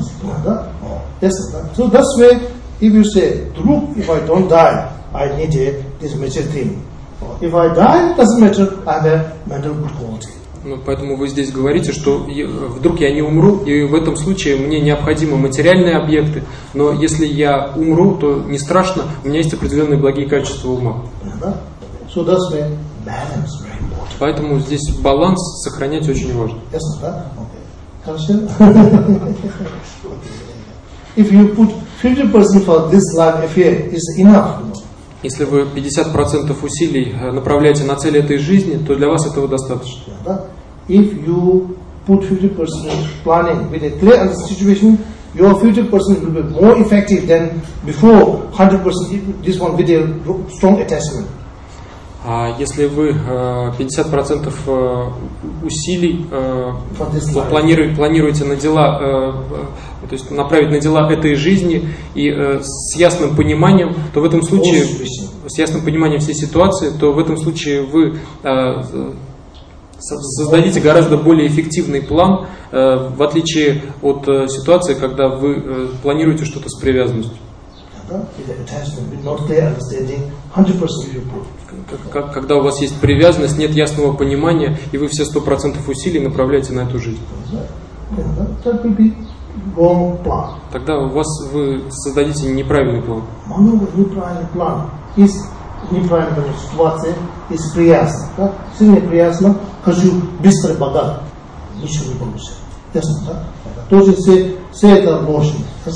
Yes, so that's why if you say, if I don't die, I need this material thing. If I die, doesn't matter, I have a mental good quality. Поэтому вы здесь говорите, что вдруг я не умру, и в этом случае мне необходимы материальные объекты, но если я умру, то не страшно, у меня есть определенные благие качества ума. So that's why balance very important. Поэтому здесь баланс сохранять очень важно. Yes, okay. If you put 50% for this life affair, is enough. Если вы 50% усилий направляете на цель этой жизни, то для вас этого достаточно. If you put 50% planning with a clear situation, your 50% will be more effective than before 100%. This one with a strong attachment. А если вы 50% усилий планируете на дела, то есть направить на дела этой жизни и с ясным пониманием, то в этом случае, с ясным пониманием всей ситуации, то в этом случае вы создадите гораздо более эффективный план, в отличие от ситуации, когда вы планируете что-то с привязанностью. Когда у вас есть привязанность, нет ясного понимания, и вы все 100% усилий направляете на эту жизнь. Тогда вы создадите неправильный план. Неправильный план. Неправильная ситуация, есть приясно. Если не приясно, хочу быстро богат. Ничего не получится. Ясно, да? Тоже все это ложь.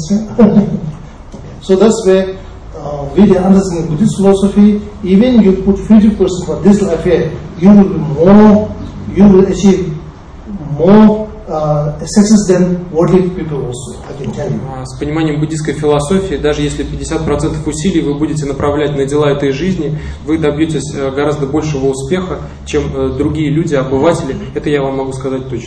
So that's why with the understanding Buddhist philosophy, even you put 50% for this affair, you will achieve more success than worldly people also, I can tell you. С пониманием буддийской философии, даже если 50% усилий вы будете направлять на дела этой жизни, вы добьетесь гораздо большего успеха, чем другие люди, обыватели. Это я вам могу сказать точно.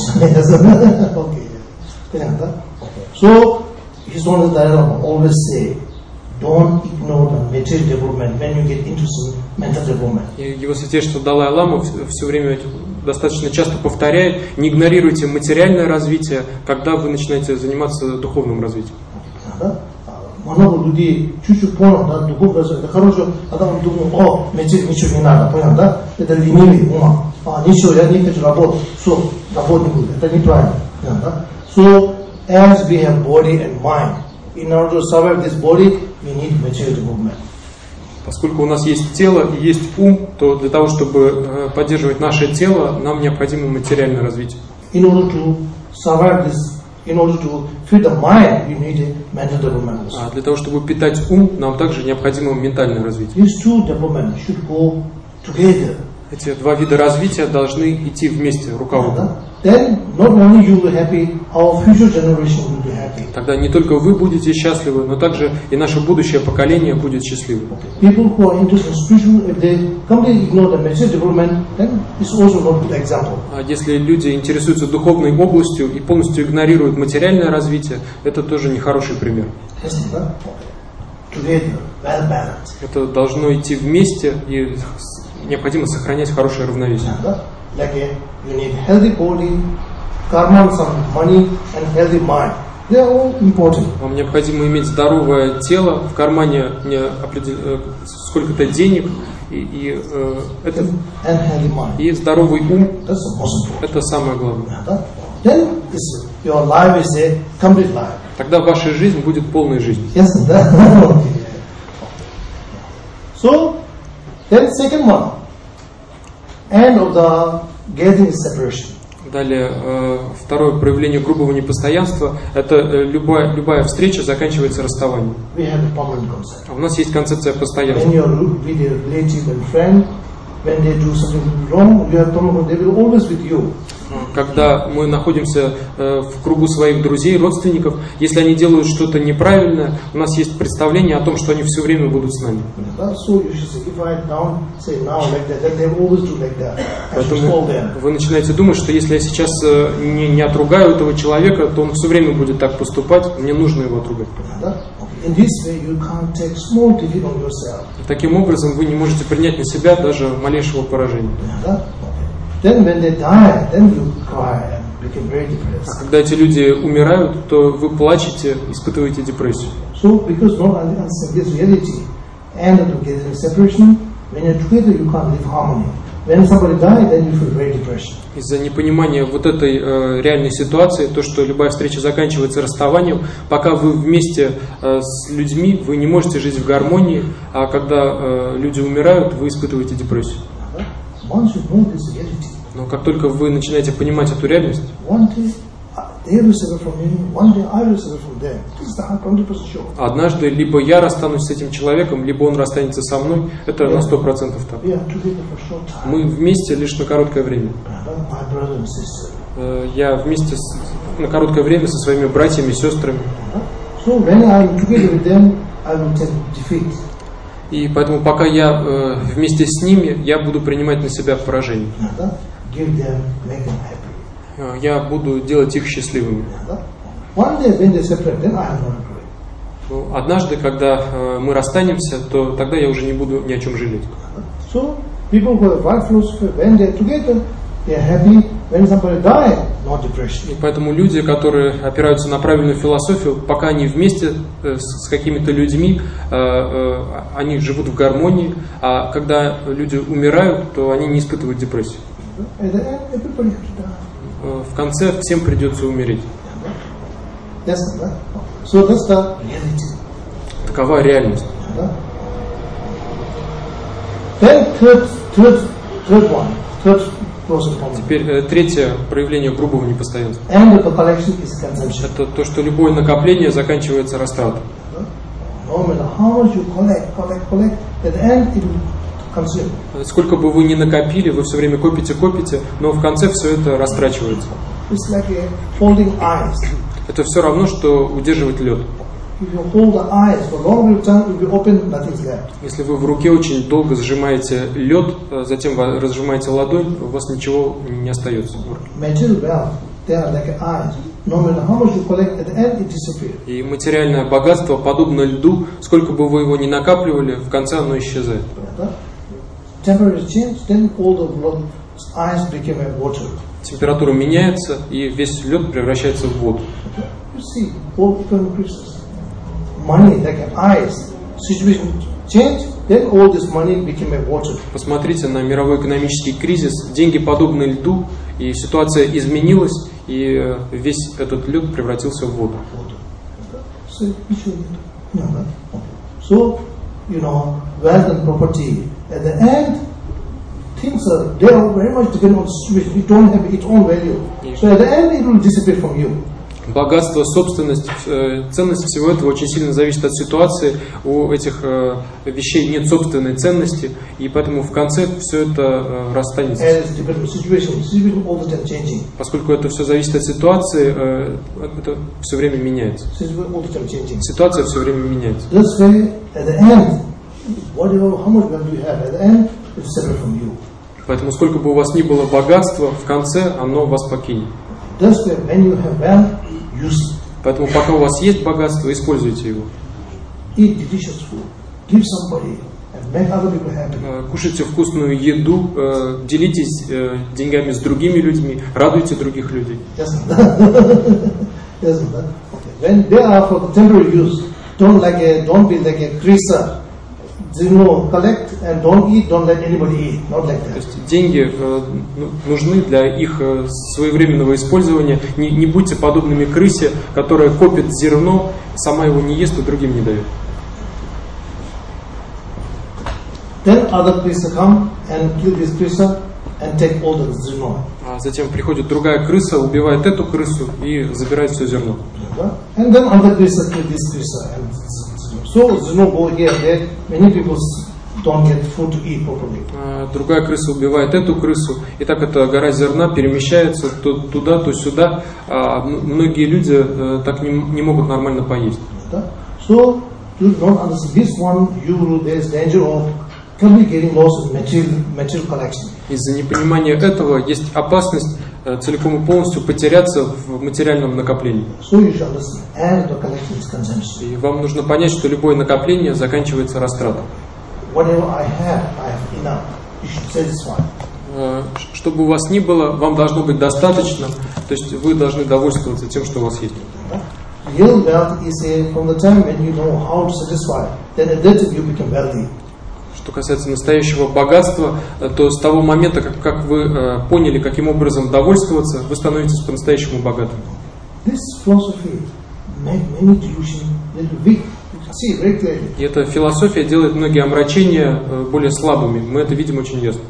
So, His Holiness Dalai Lama always say, don't ignore the material development when you get interested in mental development. Его Святейшество Далай Лама все время достаточно часто повторяет: не игнорируйте материальное развитие, когда вы начинаете заниматься духовным развитием. Много людей чуть-чуть понял, да, духовное развитие, это хорошее, а там думают, материал ничего не надо, понял, да? Это ленивый ума. Ничего, я не хочу работать, все, работать не буду, это неправильно. Да? So, as we have body and mind, in order to survive this body, we need material development. Поскольку у нас есть тело и есть ум, то для того, чтобы поддерживать наше тело, нам необходимо материальное развитие. In order to survive this, in order to feed the mind, you need mental development also. А для того, чтобы питать ум, нам также необходимо ментальное развитие. These two developments should go together. Эти два вида развития должны идти вместе, рука в руку. Then not only you will be happy, our future generation will be happy. Тогда не только вы будете счастливы, но также и наше будущее поколение будет счастливым. People who are interested in spiritual, if they completely ignore the material development, then it's also not a good example. А если люди интересуются духовной областью и полностью игнорируют материальное развитие, это тоже нехороший пример. Together, well balanced. Это должно идти вместе, и необходимо сохранять хорошее равновесие. Like you need healthy body, karma, some money, and healthy mind. They are all important. Вам необходимо иметь здоровое тело, в кармане сколько-то денег и здоровый ум. Это самое главное. Then your life is a complete life. Тогда ваша жизнь будет полной жизнью. Yes, so then second one, end of the gathering is separation. Далее, второе проявление грубого непостоянства – это любая встреча заканчивается расставанием. We have a permanent concept. У нас есть концепция постоянства. When you are with your relative and friend, when they do something wrong, you have permanent. They will always with you. Когда мы находимся в кругу своих друзей, родственников, если они делают что-то неправильное, у нас есть представление о том, что они все время будут с нами. Поэтому вы начинаете думать, что если я сейчас не отругаю этого человека, то он все время будет так поступать, мне нужно его отругать. Таким образом, вы не можете принять на себя даже малейшего поражения. Then when they die, then you cry and become very depressed. Когда эти люди умирают, то вы плачете, испытываете депрессию. So because no one understands this reality, and together in separation, when you're together you can't live harmony. When somebody dies, then you feel very depression. Из-за непонимания вот этой реальной ситуации, то, что любая встреча заканчивается расставанием, пока вы вместе с людьми, вы не можете жить в гармонии, а когда люди умирают, вы испытываете депрессию. Но как только вы начинаете понимать эту реальность, однажды либо я расстанусь с этим человеком, либо он расстанется со мной, это на 100% так. Мы вместе лишь на короткое время. Я вместе на короткое время со своими братьями и сестрами. И поэтому пока я вместе с ними, я буду принимать на себя поражение. Я буду делать их счастливыми. Однажды, когда мы расстанемся, то тогда я уже не буду ни о чем жалеть. И поэтому люди, которые опираются на правильную философию, пока они вместе с какими-то людьми, они живут в гармонии, а когда люди умирают, то они не испытывают депрессию. В конце всем придется умереть. Такова реальность. Теперь третье проявление грубого непостоянства. Это то, что любое накопление заканчивается растратой. Сколько бы вы ни накопили, вы все время копите, но в конце все это растрачивается. Это все равно, что удерживать лед. Если вы в руке очень долго сжимаете лед, затем вы разжимаете ладонь, у вас ничего не остается. И материальное богатство подобно льду, сколько бы вы его ни накапливали, в конце оно исчезает. Температура меняется, и весь лед превращается в воду. Посмотрите на мировой экономический кризис. Деньги подобны льду, и ситуация изменилась, и весь этот лед превратился в воду. Wealth and property. At the end, things they are very much dependent on the situation. It don't have its own value. So at the end, it will disappear from you. Богатство, собственность, ценность всего этого очень сильно зависит от ситуации. У этих вещей нет собственной ценности, и поэтому в конце все это расстанется. Поскольку это все зависит от ситуации, это все время меняется. Ситуация все время меняется. Поэтому сколько бы у вас ни было богатства, в конце оно вас покинет. Поэтому пока у вас есть богатство, используйте его. Кушайте вкусную еду, делитесь деньгами с другими людьми, радуйте других людей. То есть деньги нужны для их своевременного использования. Не будьте подобными крысе, которая копит зерно, сама его не ест и другим не дает. А затем приходит другая крыса, убивает эту крысу и забирает все зерно. Другая крыса убивает эту крысу, и так эта гора зерна перемещается то туда, то сюда. А многие люди так не могут нормально поесть. Из-за непонимания этого есть опасность целиком и полностью потеряться в материальном накоплении. И вам нужно понять, что любое накопление заканчивается растратой. Чтобы у вас ни было, вам должно быть достаточно, то есть вы должны довольствоваться тем, что у вас есть. Что касается настоящего богатства, то с того момента, как вы поняли, каким образом довольствоваться, вы становитесь по-настоящему богатым. И эта философия делает многие омрачения более слабыми. Мы это видим очень ясно.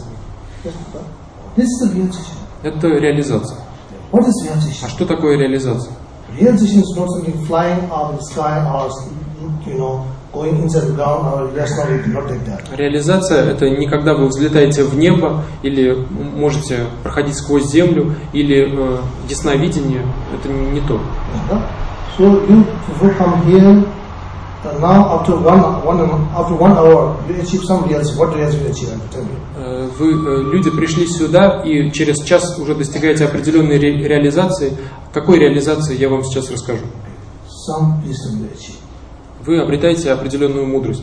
Это реализация. А что такое реализация? Реализация – это не когда вы взлетаете в небо, или можете проходить сквозь землю, или ясновидение. Это не то. Вы, люди, пришли сюда и через час уже достигаете определенной реализации. Какой реализации я вам сейчас расскажу. Вы обретаете определенную мудрость.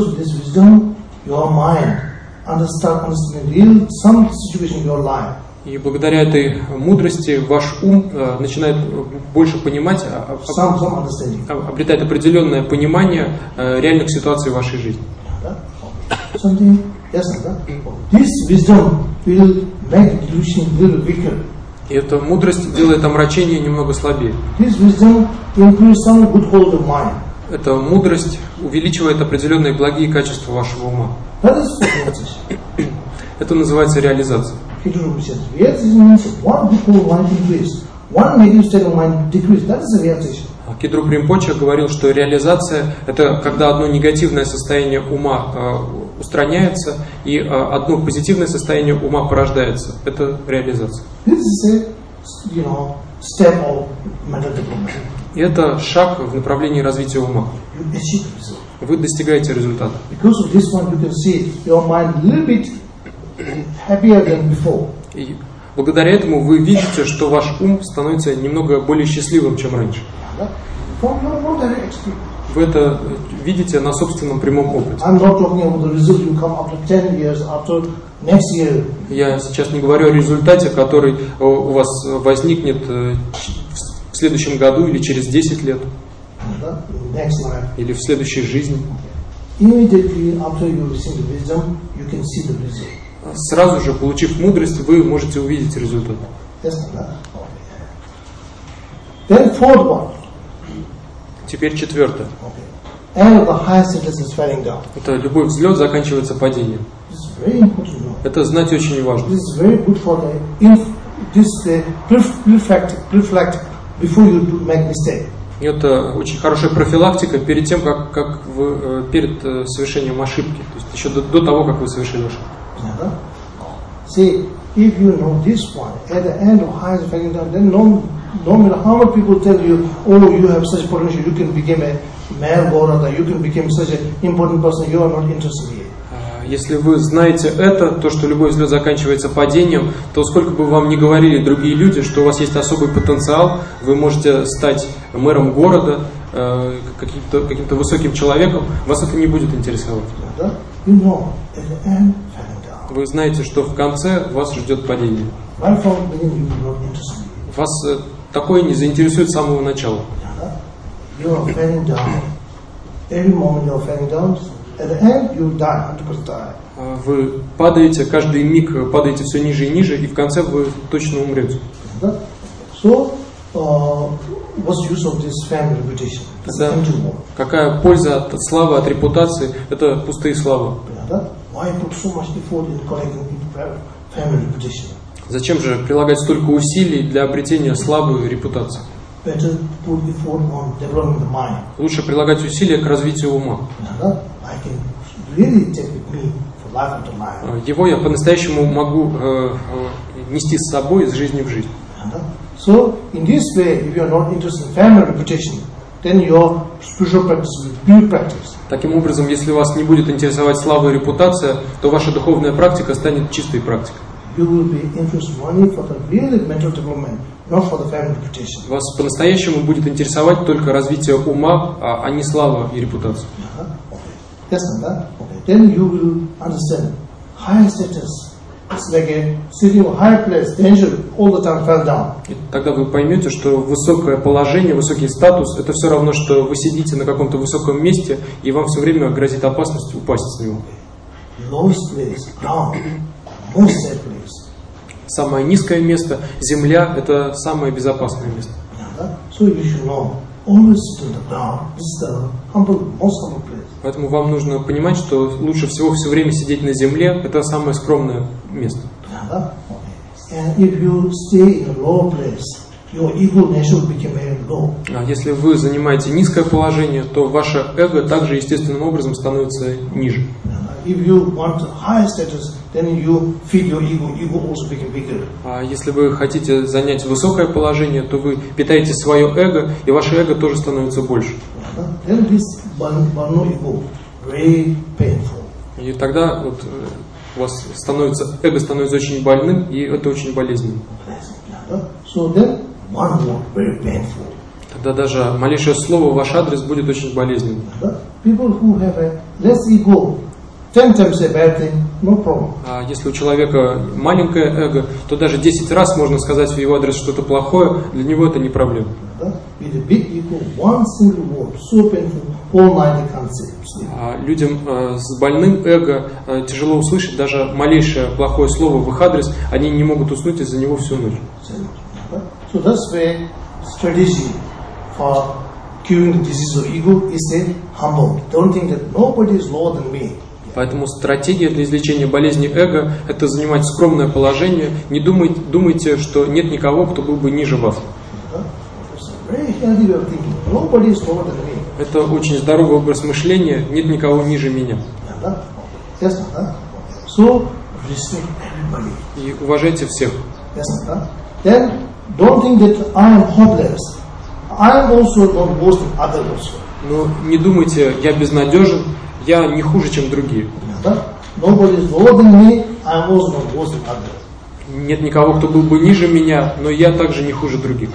И благодаря этой мудрости ваш ум начинает больше понимать, обретает определенное понимание реальных ситуаций в вашей жизни. И эта мудрость делает омрачение немного слабее. Эта мудрость увеличивает определенные благие качества вашего ума. Это называется реализация. Кедру Ринпоче говорил, что реализация – это когда одно негативное состояние ума устраняется и одно позитивное состояние ума порождается. Это реализация. И это шаг в направлении развития ума. Вы достигаете результата. И благодаря этому вы видите, что ваш ум становится немного более счастливым, чем раньше. Вы это видите на собственном прямом опыте. Я сейчас не говорю о результате, который у вас возникнет в следующем году или через 10 лет. Или в следующей жизни. Сразу же, получив мудрость, вы можете увидеть результат. Теперь четвертое. Это любой взлет заканчивается падением. Это знать очень важно. before you make mistake. И это очень хорошая профилактика перед тем, как вы перед совершением ошибки, то есть еще до того, как вы совершили ошибку. See, if you know this one, at the end of highest falling down, then no matter how much people tell you, oh, you have such potential, you can become a mayor Gaurata, you can become such an important person, you are not interested here. Если вы знаете это, то, что любой взлет заканчивается падением, то сколько бы вам ни говорили другие люди, что у вас есть особый потенциал, вы можете стать мэром города, каким-то высоким человеком, вас это не будет интересовать. Вы знаете, что в конце вас ждет падение. Вас такое не заинтересует с самого начала. Вы падаете, каждый миг падаете все ниже и ниже, и в конце вы точно умрете. Какая польза от славы, от репутации? Это пустые слова. Зачем же прилагать столько усилий для обретения славы и репутации? Лучше прилагать усилия к развитию ума. Его я по-настоящему могу нести с собой из жизни в жизнь. So, in this way, if you are not interested in family reputation, then your spiritual practice will be pure practice. Таким образом, если вас не будет интересовать слава и репутация, то ваша духовная практика станет чистой практикой. You will be interested only for the real mental development, not for the family reputation. Вас по-настоящему будет интересовать только развитие ума, а не слава и репутация. Yes, okay. Then you will understand higher status. It's like a sitting on a high place, danger all the time fell down. И тогда вы поймете, что высокое положение, высокий статус – это все равно, что вы сидите на каком-то высоком месте, и вам все время грозит опасность упасть с него. Lowest place, ground, most safe place. Самое низкое место, земля – это самое безопасное место. So you should know, always sit on the ground. This is the humble, most humble place. Поэтому вам нужно понимать, что лучше всего все время сидеть на земле – это самое скромное место. А если вы занимаете низкое положение, то ваше эго также естественным образом становится ниже. А если вы хотите занять высокое положение, то вы питаете свое эго, и ваше эго тоже становится больше. И тогда вот у вас эго становится очень больным, и это очень болезненно. Тогда даже малейшее слово в ваш адрес будет очень болезненным. А если у человека маленькое эго, то даже 10 раз можно сказать в его адрес что-то плохое, для него это не проблема. А людям с больным эго тяжело услышать даже малейшее плохое слово в их адрес, они не могут уснуть из-за него всю ночь. Поэтому стратегия для излечения болезни эго – это занимать скромное положение. Не думайте, что нет никого, кто был бы ниже вас. Это очень здоровый образ мышления. Нет никого ниже меня. И уважайте всех. Но не думайте, я безнадежен, я не хуже, чем другие. Нет никого, кто был бы ниже меня, но я также не хуже других.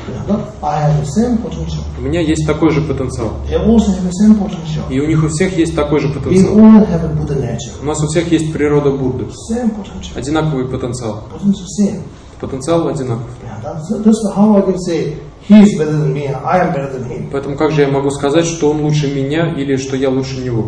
У меня есть такой же потенциал. И у них у всех есть такой же потенциал. У нас у всех есть природа Будды. Одинаковый потенциал. Потенциал одинаков. Поэтому как же я могу сказать, что он лучше меня или что я лучше него?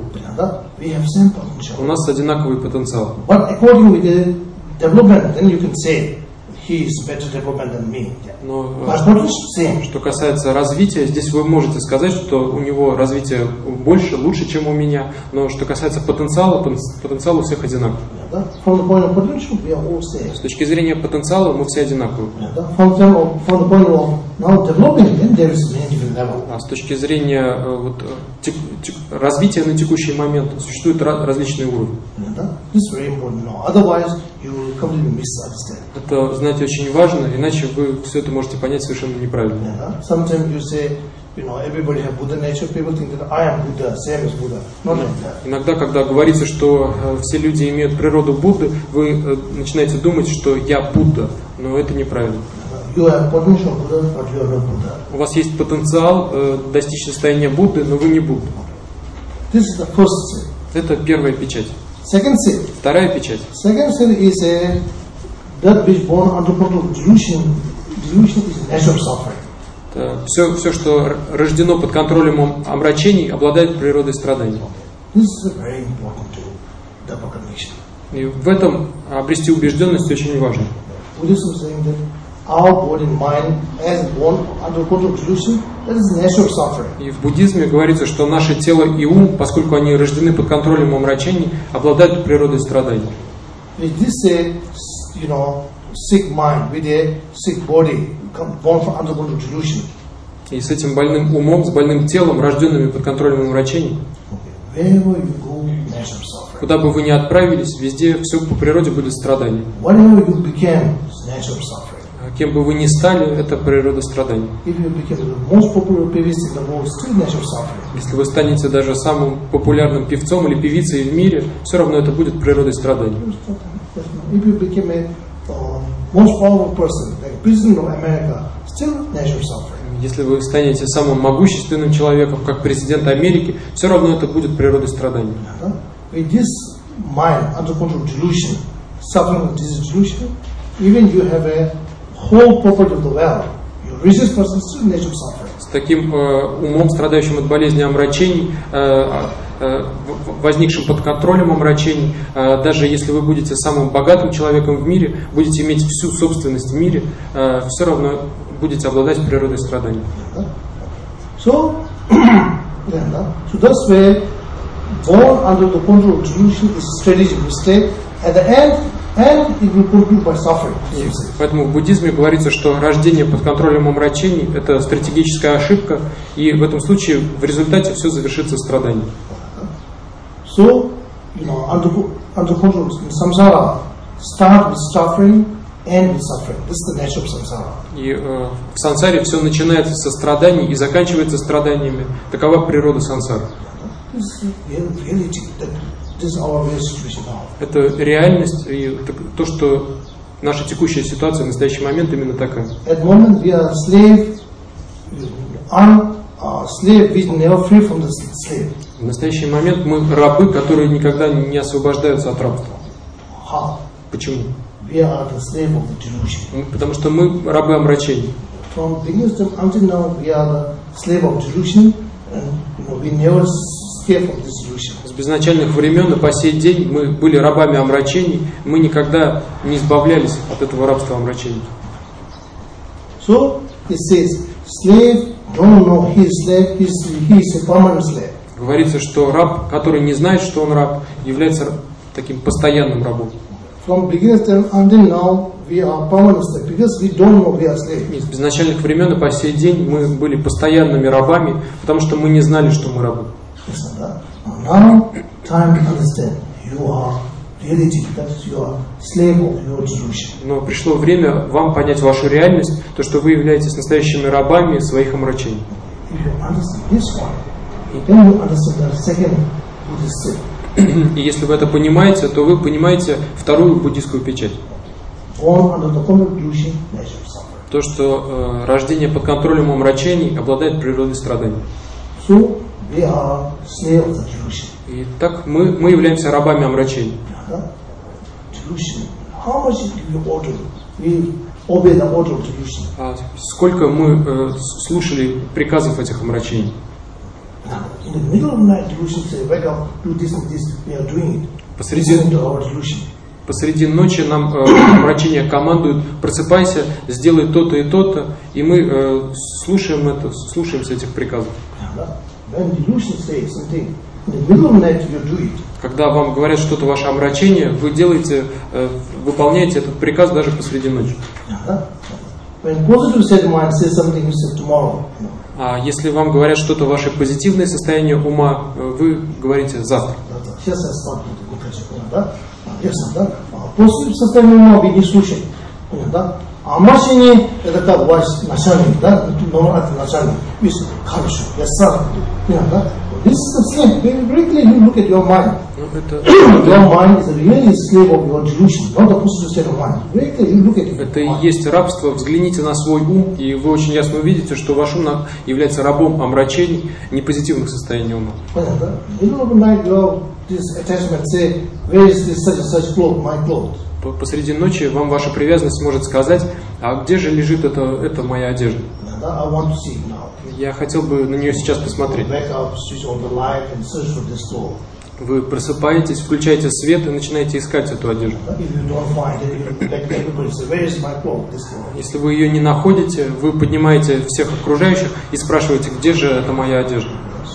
У нас одинаковый потенциал. he is better development than me. Но But not the same. что касается развития, здесь вы можете сказать, что у него развитие больше, лучше, чем у меня. Но что касается потенциала, потенциал у всех одинаковый. From the point of potential, we are all same. С точки зрения потенциала мы все одинаковы. From the point of now developing, then there is many different levels. А с точки зрения развития на текущий момент существуют различные уровни. This is very important. No, otherwise you will completely misunderstand. Это, знаете, очень важно, иначе вы все это можете понять совершенно неправильно. Sometimes you say, everybody have Buddha nature. People think that I am Buddha, same as Buddha. Not like that. Иногда, когда говорится, что все люди имеют природу Будды, вы начинаете думать, что я Будда, но это неправильно. You have potential Buddha, but you are not Buddha. У вас есть потенциал достичь состояния Будды, но вы не Будда. This is the first seal. Это первая печать. Second seal. Вторая печать. Second seal is that which born under control delusion. Delusion is nature of suffering. Все, что рождено под контролем омрачений, обладает природой страданий. This is very important to develop conviction. И в этом обрести убежденность очень важно. Buddhism is saying that our body and mind, as born under control of delusion, that is nature of suffering. И в буддизме говорится, что наше тело и ум, поскольку они рождены под контролем омрачений, обладают природой страданий. With this, sick mind, with a sick body, born from under control of delusion. И с этим больным умом, с больным телом, рожденными под контролем омрачений, Wherever you go, nature of suffering. куда бы вы ни отправились, везде все по природе будет страдание. Whatever you became, is nature of suffering. Кем бы вы ни стали, это природа страданий. If you became the most popular pavist in the world, still nature of suffering. Если вы станете даже самым популярным певцом или певицей в мире, все равно это будет природой страданий. If you became a most powerful person, like President of America, still nature of suffering. Если вы станете самым могущественным человеком, как президент Америки, все равно это будет природой страданий. With this mind under control of delusion, suffering with this delusion, even you have a whole property of the well, your richest person still nature of suffering. С таким умом, страдающим от болезни омрачений, возникшим под контролем омрачений, даже если вы будете самым богатым человеком в мире, будете иметь всю собственность в мире, все равно будете обладать природой страданий. So that's why born under the control of delusion is a strategic mistake. At the end, it will conclude by suffering. Поэтому в буддизме говорится, что рождение под контролем омрачений – это стратегическая ошибка, и в этом случае в результате все завершится страданием. So, under control of samsara, start with suffering, end with suffering. This is the nature of samsara. И в сансаре все начинается со страданий и заканчивается страданиями. Такова природа сансары. Это реальность и то, что наша текущая ситуация в настоящий момент именно такая. В настоящий момент мы рабы, которые никогда не освобождаются от рабства. Почему? Потому что мы рабы омрачений. С безначальных времен и по сей день мы были рабами омрачений, мы никогда не избавлялись от этого рабства омрачений. So it says, slave don't know he is slave, he is a permanent slave. Говорится, что раб, который не знает, что он раб, является таким постоянным рабом. From beginners until now, we are permanent slave because we don't know we are slave. С безначальных времен и по сей день мы были постоянными рабами, потому что мы не знали, что мы рабы. Now, time to understand you are reality, that you are slave of your delusion. Но пришло время вам понять вашу реальность, то, что вы являетесь настоящими рабами своих омрачений. If you understand this one, then you understand the second Buddhist seal. И если вы это понимаете, то вы понимаете вторую буддийскую печать. То, что рождение под контролем омрачений обладает природой страданий. So, they are slave of the delusion. И так мы являемся рабами омрачений. How much you order? We obey the order of delusion. Сколько мы слушали приказов этих омрачений? In the middle of the night, delusion say, "Wake up, do this and this." We are doing it. Посреди посреди ночи нам омрачение командует: просыпайся, сделай то-то и то-то, и мы слушаемся этих приказов. Когда вам говорят что-то ваше омрачение, вы выполняете этот приказ даже посреди ночи. А если вам говорят что-то ваше позитивное состояние ума, вы говорите завтра. Состояние ума вы не слушаете. А омрачение это как ваш начальник, да? Начальник. Хорошо, я сам. This is the same. Directly you look at your mind. Your mind is really a slave of your delusion, not the positive state of mind. Directly you look at it. Это и есть рабство. Взгляните на свой ум, и вы очень ясно увидите, что ваш ум является рабом омрачений, непозитивных состояний ума. Middle of the night, this attachment say, where is this such and such cloth, my clothes? Посреди ночи вам ваша привязанность может сказать: а где же лежит эта моя одежда? I want to see it now. Я хотел бы на нее сейчас посмотреть. Вы просыпаетесь, включаете свет и начинаете искать эту одежду. Если вы ее не находите, вы поднимаете всех окружающих и спрашиваете: где же эта моя одежда?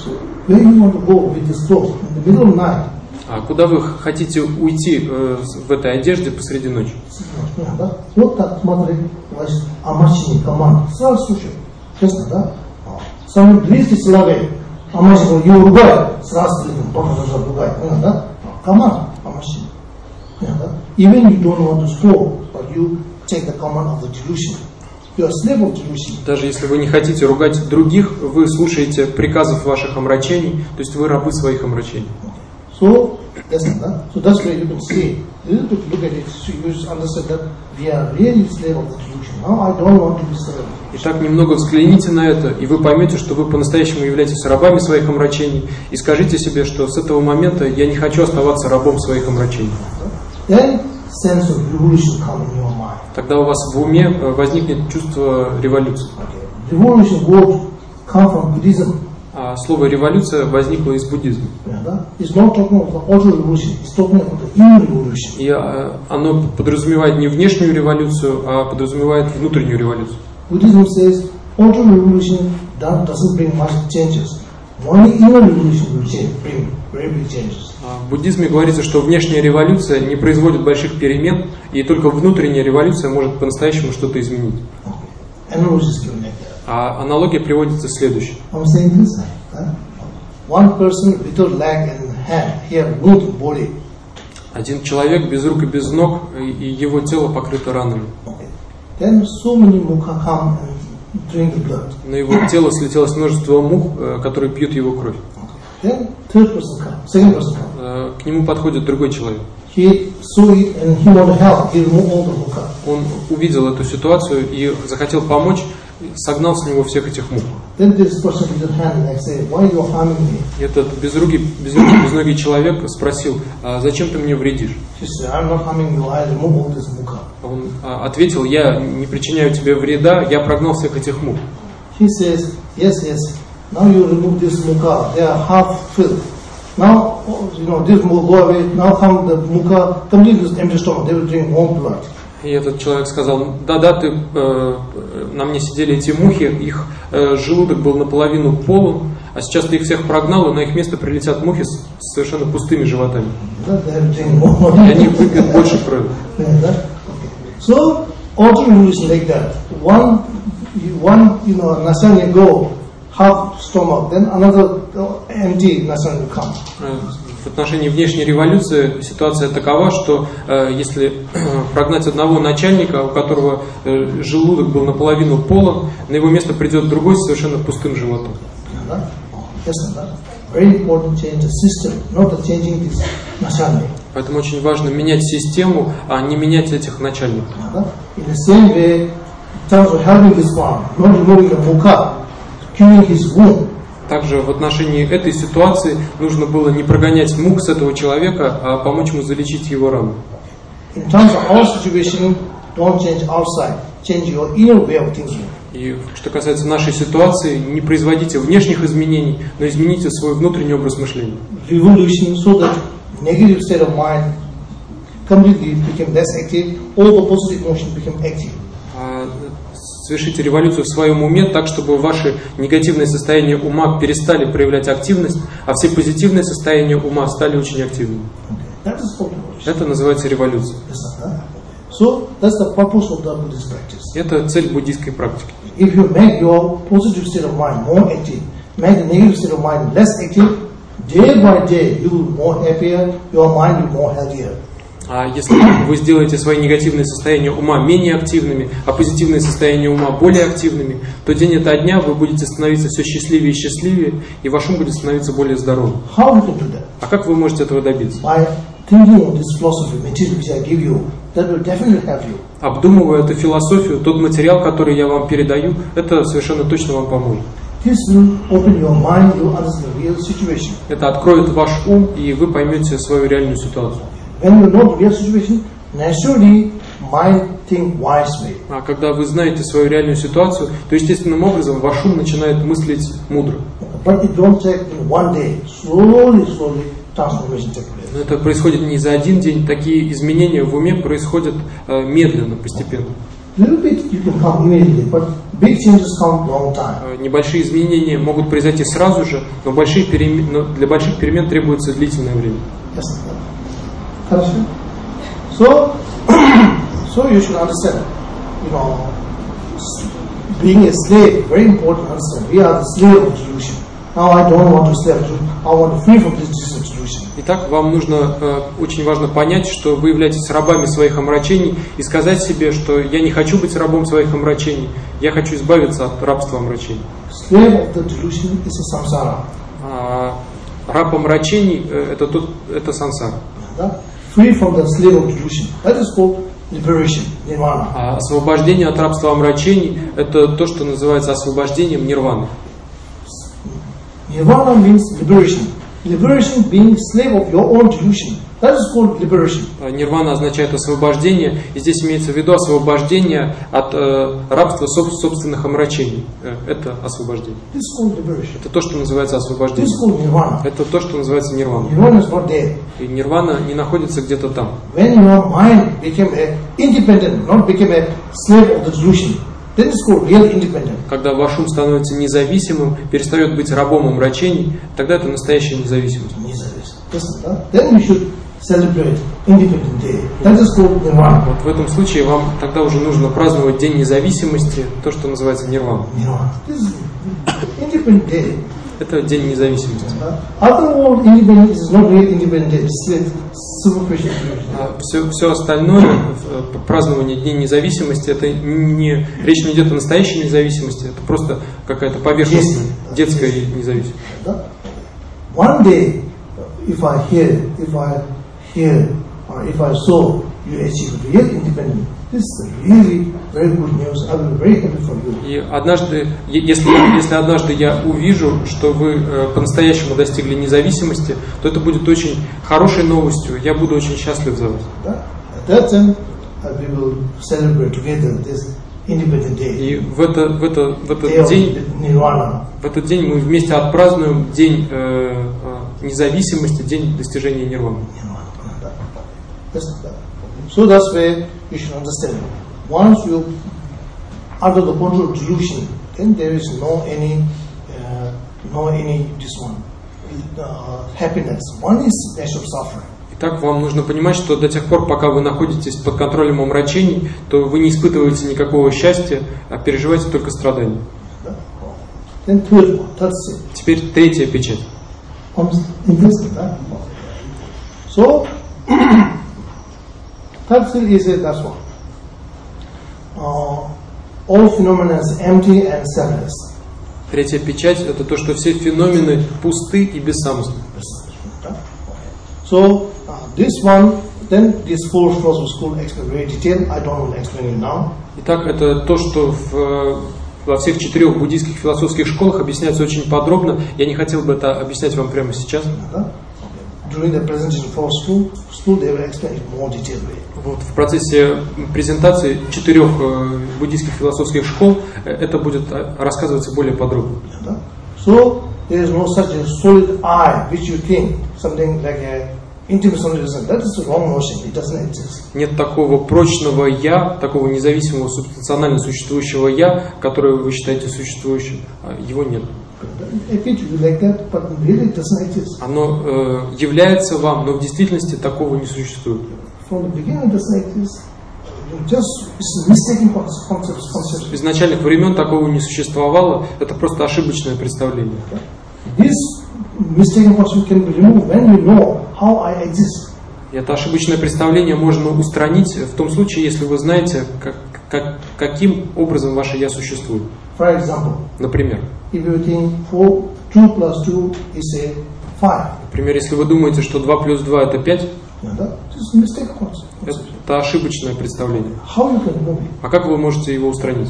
А куда вы хотите уйти в этой одежде посреди ночи? Вот так смотри, омрачение команд. Сразу слушай, честно, да? Сами 200 человек, омрачение, его ругают, сразу ругают, да? Команд омрачение. Even you don't want to stop, but you take the command of the delusion. You are a slave of delusion. Даже если вы не хотите ругать других, вы слушаете приказов ваших омрачений, то есть вы рабы своих омрачений. So that's where you can see, little bit look at it, so you understand that we are really slave of the delusion. Now I don't want to be slave. Итак, немного взгляните на это, и вы поймете, что вы по-настоящему являетесь рабами своих омрачений, и скажите себе, что с этого момента я не хочу оставаться рабом своих омрачений. Then sense of revolution come in your mind. Тогда у вас в уме возникнет чувство революции. Revolution word come from Buddhism. А слово революция возникло из буддизма. И оно подразумевает не внешнюю революцию, а подразумевает внутреннюю революцию. Buddhism says outer revolution doesn't bring much changes. Only inner revolution will bring very big changes. В буддизме говорится, что внешняя революция не производит больших перемен, и только внутренняя революция может по-настоящему что-то изменить. А аналогия приводится следующей. Один человек без рук и без ног, и его тело покрыто ранами. На его тело слетелось множество мух, которые пьют его кровь. К нему подходит другой человек. Он увидел эту ситуацию и захотел помочь, согнал с него всех этих мух. И этот безногий человек спросил: а зачем ты мне вредишь? Он ответил: я не причиняю тебе вреда, я прогнал всех этих мух. Now you remove this mukha, they are half filled. Now, this will go away. Now come the mukha, completely empty stomach. They will drink more blood. И этот человек сказал: да, на мне сидели эти мухи, их желудок был наполовину полон, а сейчас ты их всех прогнал, и на их место прилетят мухи с совершенно пустыми животами. И они выпьют больше крови. So, outer revolution like that. One, nasani go. Half stomach, then another empty nasani will come. В отношении внешней революции ситуация такова, что если прогнать одного начальника, у которого желудок был наполовину полон, на его место придет другой с совершенно пустым животом. Поэтому очень важно менять систему, а не менять этих начальников. Также в отношении этой ситуации нужно было не прогонять мух с этого человека, а помочь ему залечить его рану. И что касается нашей ситуации, не производите внешних изменений, но измените свой внутренний образ мышления. completely became less active, all the positive emotions became active. Совершите революцию в своем уме так, чтобы ваши негативные состояния ума перестали проявлять активность, а все позитивные состояния ума стали очень активными. Это называется революция. So that's the purpose of the Buddhist practice. Это цель буддийской практики. If you make your positive state of mind more active, make the negative state of mind less active, day by day you will be more happier, your mind will be more healthier. А если вы сделаете свои негативные состояния ума менее активными, а позитивные состояния ума более активными, то день ото дня вы будете становиться все счастливее и счастливее, и ваш ум будет становиться более здоровым. How you can do that? А как вы можете этого добиться? By thinking of this philosophy, material which I give you, that will definitely help you. Обдумывая эту философию, тот материал, который я вам передаю, это совершенно точно вам поможет. This will open your mind, you understand the real situation. Это откроет ваш ум, и вы поймете свою реальную ситуацию. When you know the real situation, naturally mind think wisely. А когда вы знаете свою реальную ситуацию, то естественным образом ваш ум начинает мыслить мудро. But it don't take in one day. Slowly transformation takes place. Но это происходит не за один день. Такие изменения в уме происходят медленно, постепенно. Little bit you can come immediately, but big changes come long time. Небольшие изменения могут произойти сразу же, но для больших перемен требуется длительное время. Yes. So you should understand, being a slave, very important to understand. We are the slave of delusion. Now I don't want to slave delusion. I want to free from this delusion. Итак, вам нужно, очень важно понять, что вы являетесь рабами своих омрачений, и сказать себе, что я не хочу быть рабом своих омрачений, я хочу избавиться от рабства омрачений. Slave of the delusion is a samsara. Раб омрачений это сансара. Free from the slave of delusion. That is called liberation, nirvana. А освобождение от рабства омрачений это то, что называется освобождением нирваны. Nirvana means liberation. Liberation being slave of your own delusion. That is called liberation. Нирвана означает освобождение, и здесь имеется в виду освобождение от рабства собственных омрачений. Это освобождение. This is called liberation. Это то, что называется освобождение. This is called nirvana. Это то, что называется нирвана. Nirvana is not there. И нирвана не находится где-то там. When your mind became independent, not became a slave of the delusion, then it's called real independent. Когда ваш ум становится независимым, перестает быть рабом омрачений, тогда это настоящая независимость. Then you should celebrate Independent Day. That is called Nirvana. Вот в этом случае вам тогда уже нужно праздновать День независимости, то, что называется Нирвана. This is Independent Day. Это День независимости. Other world independence is not real independent day. It's superficial. Все остальное, празднование Дня независимости, это не речь не идет о настоящей независимости, это просто какая-то поверхностная детская независимость. One day, if I hear, or if I saw you achieve real independence, this is really very good news. I will be very happy for you. И однажды, если однажды я увижу, что вы по-настоящему достигли независимости, то это будет очень хорошей новостью. Я буду очень счастлив за вас. At that time, we will celebrate together this independent day. И в этот день мы вместе отпразднуем день независимости, день достижения нирваны. So that's where you should understand. Once you under the control of delusion, then there is no any happiness. One is nature of suffering. Итак, вам нужно понимать, что до тех пор, пока вы находитесь под контролем омрачений, то вы не испытываете никакого счастья, а переживаете только страдания. Теперь третья печать. So, third seal is that's one. All phenomena is empty and selfless. Третья печать – это то, что все феномены пусты и бессамостны. So, this one, then this four philosophy school explain very detailed. I don't want to explain it now. Итак, это то, что во всех 4 буддийских философских школах объясняется очень подробно. Я не хотел бы это объяснять вам прямо сейчас. During the presentation for school, they will explain it more detailed way. Вот, в процессе презентации 4 буддийских философских школ это будет рассказываться более подробно. So there is no such a solid I which you think something like intimacy only reason. That is the wrong notion. It doesn't exist. Нет такого прочного «я», такого независимого, субстанционально существующего «я», которое вы считаете существующим. Его нет. Оно является вам, но в действительности такого не существует. С изначальных времен такого не существовало, это просто ошибочное представление. И это ошибочное представление можно устранить в том случае, если вы знаете, каким образом ваше «я» существует. Например, например, если вы думаете, что 2 плюс 2 это 5, это ошибочное представление. А как вы можете его устранить?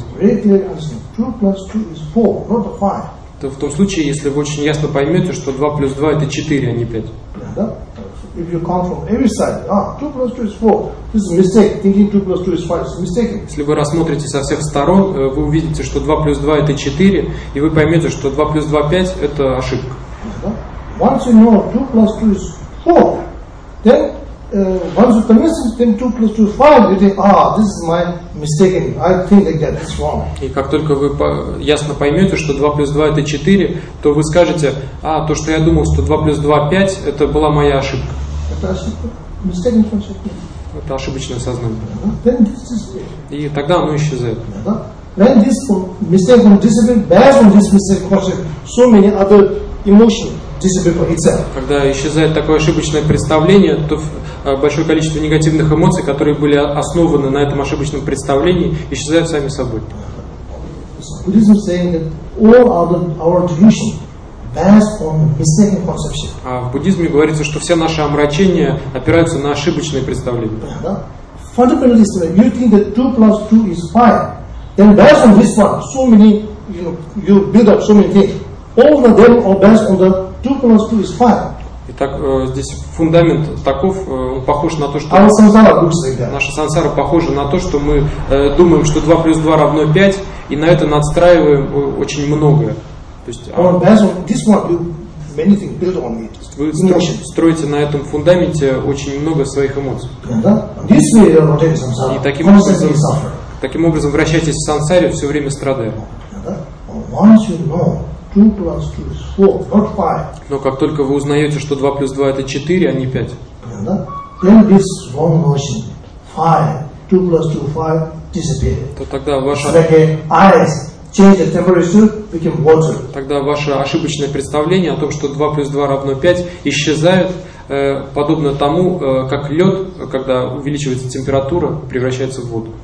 Это в том случае, если вы очень ясно поймете, что 2 плюс 2 это 4, а не 5. If you count from every side, 2 plus 2 is 4. This is a mistake. Thinking 2 plus 2 is 5 is mistaken. Если вы рассмотрите со всех сторон, вы увидите, что 2 плюс 2 это 4, и вы поймете, что 2 плюс 2 5 это ошибка. Once you know 2 plus 2 is 4, then once you convince them 2 plus 2 is 5, you think, this is my mistaken. I think like that. It's wrong. И как только вы ясно поймете, что 2 плюс 2 это 4, то вы скажете, то, что я думал, что 2 плюс 2 5, это была моя ошибка. Это ошибочное сознание. И тогда оно исчезает. When this mistake will disappear, based on this mistake concept, so many other emotions disappear for itself. Когда исчезает такое ошибочное представление, то большое количество негативных эмоций, которые были основаны на этом ошибочном представлении, исчезают сами собой. Buddhism saying that all our delusion based on mistaken conception. А в буддизме говорится, что все наши омрачения опираются на ошибочные представления. Fundamentally, you think that 2 plus 2 is 5. Then based on this one, so many, you build up so many things. All of them are based on the 2 plus 2 is 5. Итак, здесь фундамент таков, он похож на то, что наша сансара похожа на то, что мы думаем, что 2 плюс 2 равно 5, и на это надстраиваем очень многое. То есть, вы строите на этом фундаменте очень много своих эмоций. И таким образом вращаетесь в сансаре, все время страдая. Но как только вы узнаете, что 2 плюс 2 это 4, а не 5, то тогда ваше ошибочное представление о том, что 2 плюс 2 равно 5, исчезает, подобно тому, как лед, когда увеличивается температура, превращается в воду.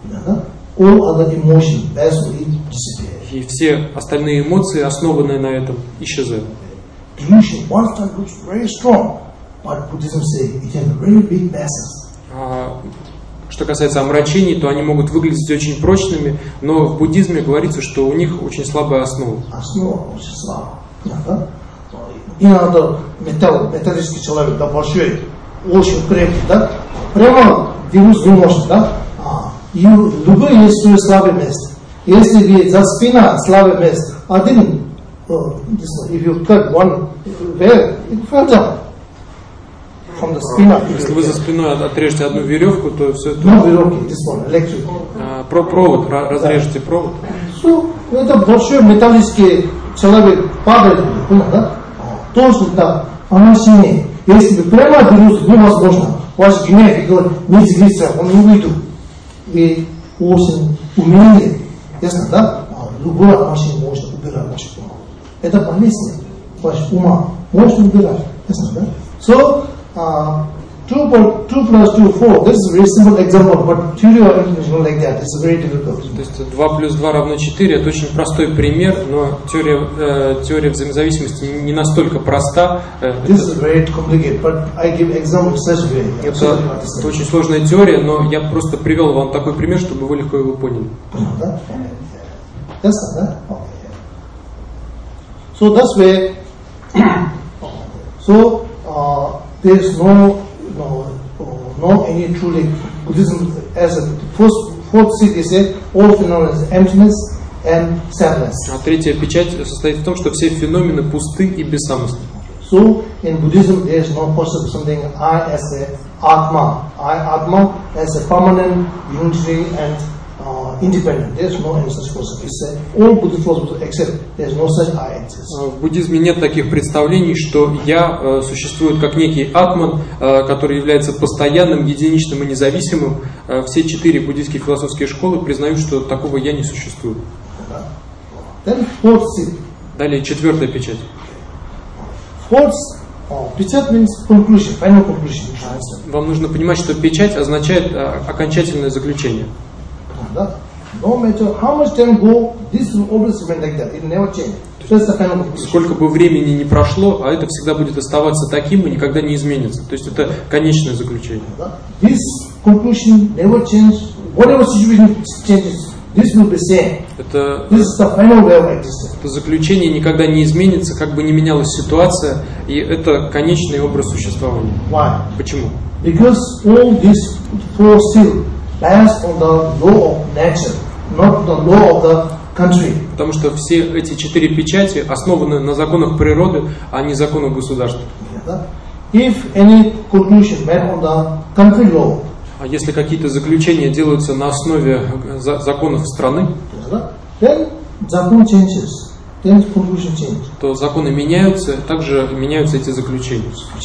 И все остальные эмоции, основанные на этом, исчезают. Что касается омрачений, то они могут выглядеть очень прочными, но в буддизме говорится, что у них очень слабая основа. Основа очень слабая. Иногда металлический человек, да, большой, очень крепкий, да, прямо двинуть не может, да. И любое есть свое слабое место. Если за спина слабое место, один, if you cut one where, it fell down. Если вы за спиной отрежете одну веревку, то все это... Провод, разрежете провод. Это большой металлический человек падает, да? Точно так, оно сильнее. Если вы прямо берете, невозможно. Ваш гнев, не двигается, он не выйдет. И очень умение, ясно, да? Любое машину можно убирать, ваше ума. Это болезнь, ваш ума можно убирать, ясно, да? So, 2 plus 2, 4. This is a very simple example, but theory or anything like that, it's very difficult. То есть 2 плюс 2 равно 4, это очень простой пример, но теория взаимозависимости не настолько проста. This is very complicated, but I give example such way. Это очень сложная теория, но я просто привел вам такой пример, чтобы вы легко его поняли. So that's way. So there is no any truly Buddhism as a fourth seat is said all phenomena is emptiness and sadness. А третья печать состоит в том, что все феномены пусты и бессамостны. So in Buddhism there is no concept of something I as a Atma. I Atma as a permanent, unitary and independent. There is no any such concept. It's all Buddhist philosophers accept there is no such I exists. В буддизме нет таких представлений, что я существует как некий атман, который является постоянным, единичным и независимым. Все 4 буддийские философские школы признают, что такого я не существует. Then fourth seal. Далее 4-я печать. Fourth pichat means conclusion, final conclusion. Вам нужно понимать, что печать означает окончательное заключение. No matter how much time go, this will always remain like that. It never change. That's the final conclusion. Сколько бы времени ни прошло, а это всегда будет оставаться таким и никогда не изменится. То есть это конечное заключение. This conclusion never changes. Whatever situation changes, this will be same. This is the final way of existence. Это заключение никогда не изменится, как бы ни менялась ситуация, и это конечный образ существования. Why? Почему? Because all these four still based on the law of nature, not the law of the country. Потому что все эти 4 печати основаны на законах природы, а не законах государства. If any conclusion made on the country law, а если какие-то заключения делаются на основе законов страны, then закон changes, then conclusion changes. То законы меняются, также меняются эти заключения.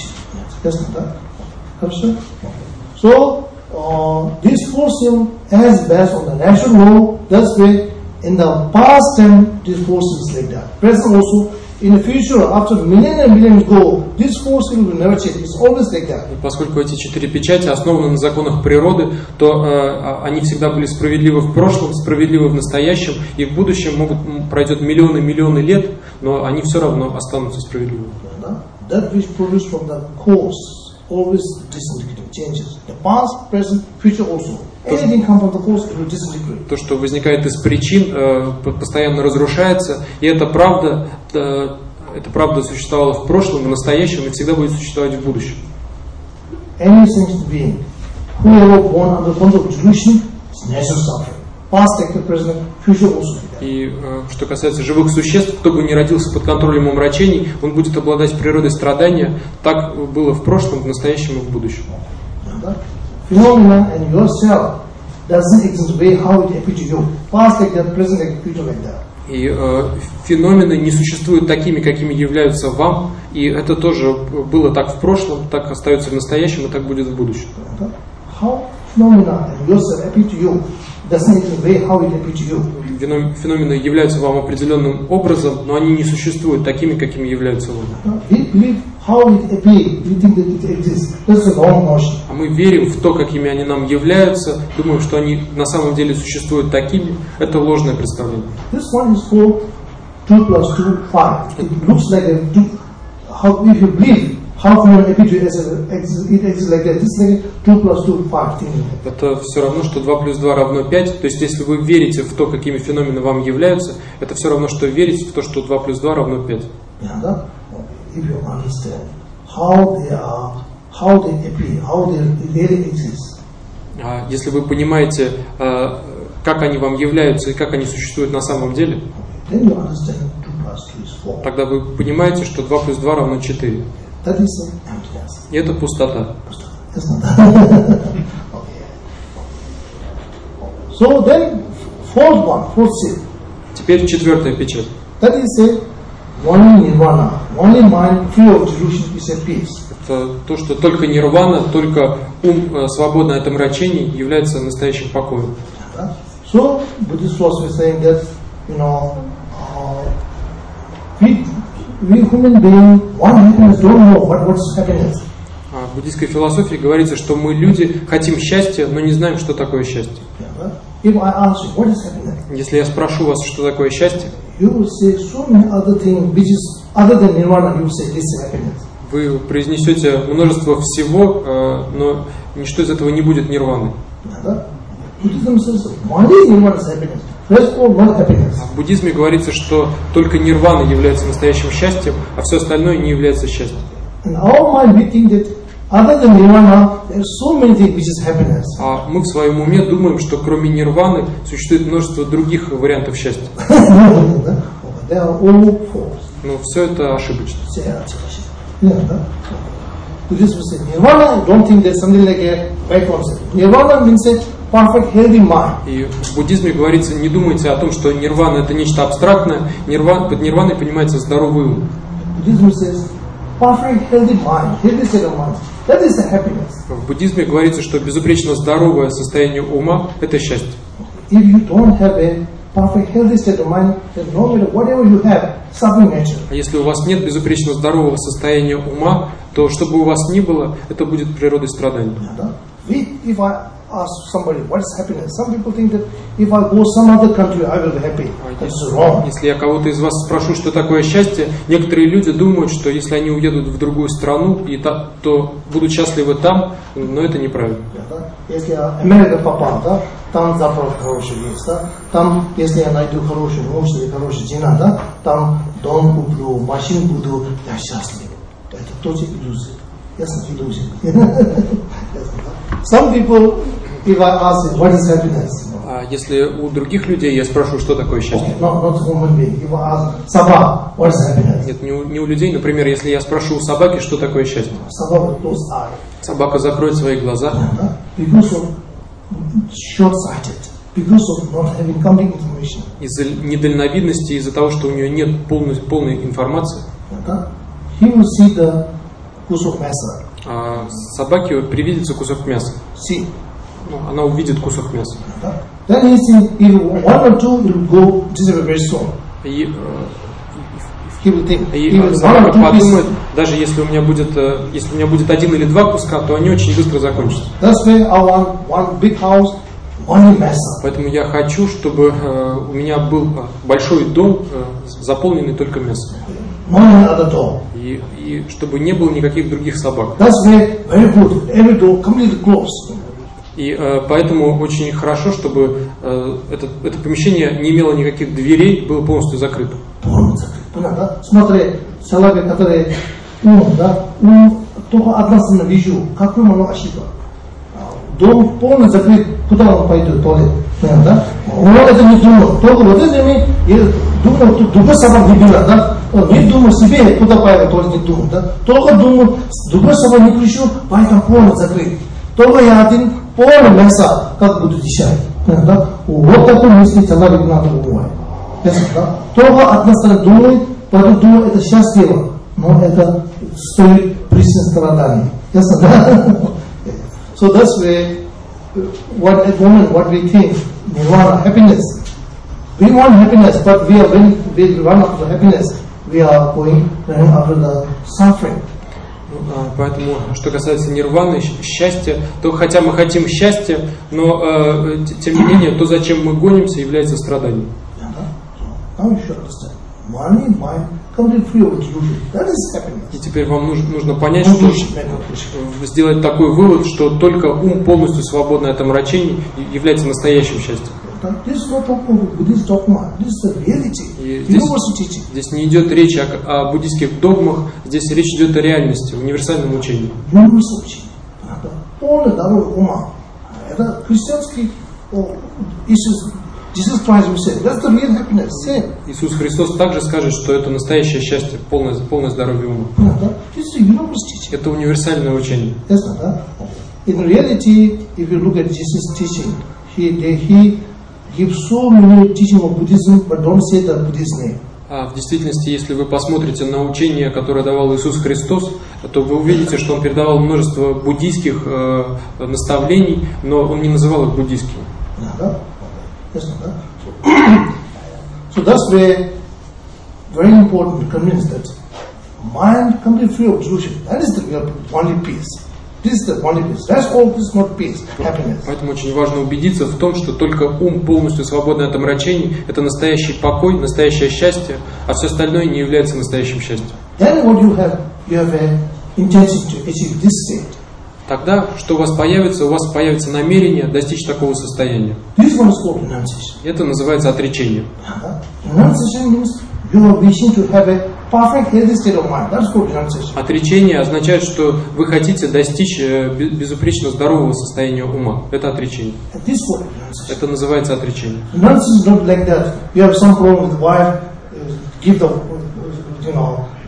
So this force as based on the natural law, that's why in the past time this force is like that. Present also, in the future, after millions and millions go, this force will never change. It's always like that. Поскольку эти 4 печати основаны на законах природы, то они всегда были справедливы в прошлом, справедливы в настоящем, и в будущем пройдет миллионы лет, но они все равно останутся справедливыми. That which produces from the cause always disintegrating, changes. The past, present, future also. Anything comes from the cause, it will disintegrate. То, что возникает из причин, постоянно разрушается, и это правда существовала в прошлом, в настоящем и всегда будет существовать в будущем. Any sentient being, whoever born under control of delusion, is natural suffering. Past, active, present, future also. И что касается живых существ, кто бы ни родился под контролем омрачений, он будет обладать природой страдания. Так было в прошлом, в настоящем и в будущем. Phenomena and yourself doesn't exist the way how it appears to you. Past like that, present like that, future like that. И феномены не существуют такими, какими являются вам, и это тоже было так в прошлом, так остается в настоящем и так будет в будущем. How phenomena and yourself appear to you doesn't exist the way how it appears to you. Феномены являются вам определенным образом, но они не существуют такими, какими являются вам. А мы верим в то, какими они нам являются, думаем, что они на самом деле существуют такими. Это ложное представление. This one is called 2 plus 2, 5. It looks like a 2. How if you believe how phenomena appear to you as it exists like that. This is like 2 plus 2, 5 thing. Это все равно, что 2 плюс 2 равно 5. То есть, если вы верите в то, какими феномены вам являются, это все равно, что верить в то, что 2 плюс 2 равно 5. If you understand how they are, how they appear, how they really exist. Если вы понимаете, как они вам являются и как они существуют на самом деле, then you understand 2 plus 2 is 4. Тогда вы понимаете, что 2 плюс 2 равно 4. That is emptiness. И это пустота. So then, fourth seal. Теперь 4-я печать. That is only nirvana, only mind free of delusion is at peace. Это то, что только нирвана, только ум, свободный от омрачений, является настоящим покоем. So Buddhist philosophy is saying that we human beings, one happiness don't know what's happiness. В буддийской философии говорится, что мы люди хотим счастья, но не знаем, что такое счастье. If I ask you, what is happiness? Если я спрошу вас, что такое счастье, you will say so many other things which is other than nirvana. You will say this is happiness. Вы произнесете множество всего, но ничто из этого не будет нирваной. Buddhism says only nirvana is happiness. Rest all not happiness. В буддизме говорится, что только нирвана является настоящим счастьем, а все остальное не является счастьем. In our mind we think that other than nirvana there are so many things which is happiness. А мы в своем уме думаем, что кроме нирваны существует множество других вариантов счастья. They are all false. Но все это ошибочно. Yeah, Buddhists will say nirvana. Don't think there's something like a right concept. Nirvana means a perfect healthy mind. И в буддизме говорится, не думайте о том, что нирвана это нечто абстрактное. Под нирваной понимается здоровый ум. Buddhism says perfect healthy mind, healthy state of mind. That is the happiness. В буддизме говорится, что безупречно здоровое состояние ума это счастье. If you don't have a perfect healthy state of mind, then no matter whatever you have, suffering nature. А если у вас нет безупречно здорового состояния ума, то что бы у вас ни было, это будет природой страданий. If I ask somebody what is happiness, some people think that if I go some other country, I will be happy. That's wrong. Если я кого-то из вас спрошу, что такое счастье, некоторые люди думают, что если они уедут в другую страну, то будут счастливы там, но это неправильно. Если Америка попал, да, там запрос хороший есть, да, там, если я найду хороший муж или хорошая жена, да, там дом куплю, машину буду, я счастлив. Это тоже иллюзия. Ясно, иллюзия. Some people, if I ask them, what is happiness? А если у других людей я спрошу, что такое счастье? Not human being. If I ask собака, what is happiness? Нет, не у людей. Например, если я спрошу у собаки, что такое счастье? Собака close eye. Собака закроет свои глаза. Because of short-sighted. Because of not having complete information. Из-за недальновидности, из-за того, что у нее нет полной информации. He will see the кусок мяса. А собаке привидится кусок мяса. See. Она увидит кусок мяса. Then he thinks if one or two will go disappear very soon. И He собака подумает, даже если у меня будет один или два куска, то они очень быстро закончатся. That's why I want one big house, only мясо. Поэтому я хочу, чтобы у меня был большой дом, заполненный только мясом. И чтобы не было никаких других собак. That's why very good. Every door completely closed. И поэтому очень хорошо, чтобы это помещение не имело никаких дверей, было полностью закрыто. Смотри, человек, который только одна страна вижу, какую много ошибок. Дом полностью закрыт, куда он пойдет, туалет. Он это не думал, только вот это думал, другой собак не было, да? Он не думал себе, куда пойдет, туалет не думал, да? Только думал, другой собак не пришел, поэтому полностью закрыт. Только я один полный мясо, как буду дышать. Да? Вот такой мысли человек надо бывает. Ясно, да? Только одна сторона думает, потом думает, это счастливо, но это стоит причин страданий. Ясно, да? So that's why at the moment what we think, nirvana, happiness. We want happiness, but when we run after happiness, we are going after the suffering. Поэтому, что касается нирваны, счастья, то хотя мы хотим счастья, но тем не менее, то, зачем мы гонимся, является страданием. И теперь вам нужно понять, что сделать такой вывод, что только ум полностью свободный от омрачений является настоящим счастьем. Здесь не идет речь о буддийских догмах, здесь речь идет о реальности, универсальном учении. Это христианский Иисус Христос также скажет, что это настоящее счастье, полное здоровье ума. Это универсальное учение. In reality, if you look at Jesus' teaching, he gives so many teaching of Buddhism, but don't say the Buddhist name. А в действительности, если вы посмотрите на учение, которое давал Иисус Христос, то вы увидите, что Он передавал множество буддийских наставлений, но Он не называл их буддийскими. So that's why very important to convince that mind completely free of delusion. That is the real only peace. This is the only peace. That's all. This is not peace, happiness. Поэтому очень важно убедиться в том, что только ум полностью свободный от омрачений – это настоящий покой, настоящее счастье, а все остальное не является настоящим счастьем. Then what you have an intention to achieve this state. Тогда, что у вас появится намерение достичь такого состояния. This one is called renunciation. Это называется отречение. Renunciation means you are wishing to have a perfect healthy state of mind. That's called renunciation. Отречение означает, что вы хотите достичь безупречно здорового состояния ума. Это отречение. Это называется отречение. Renunciation is not like that. You have some problem with wife, give the,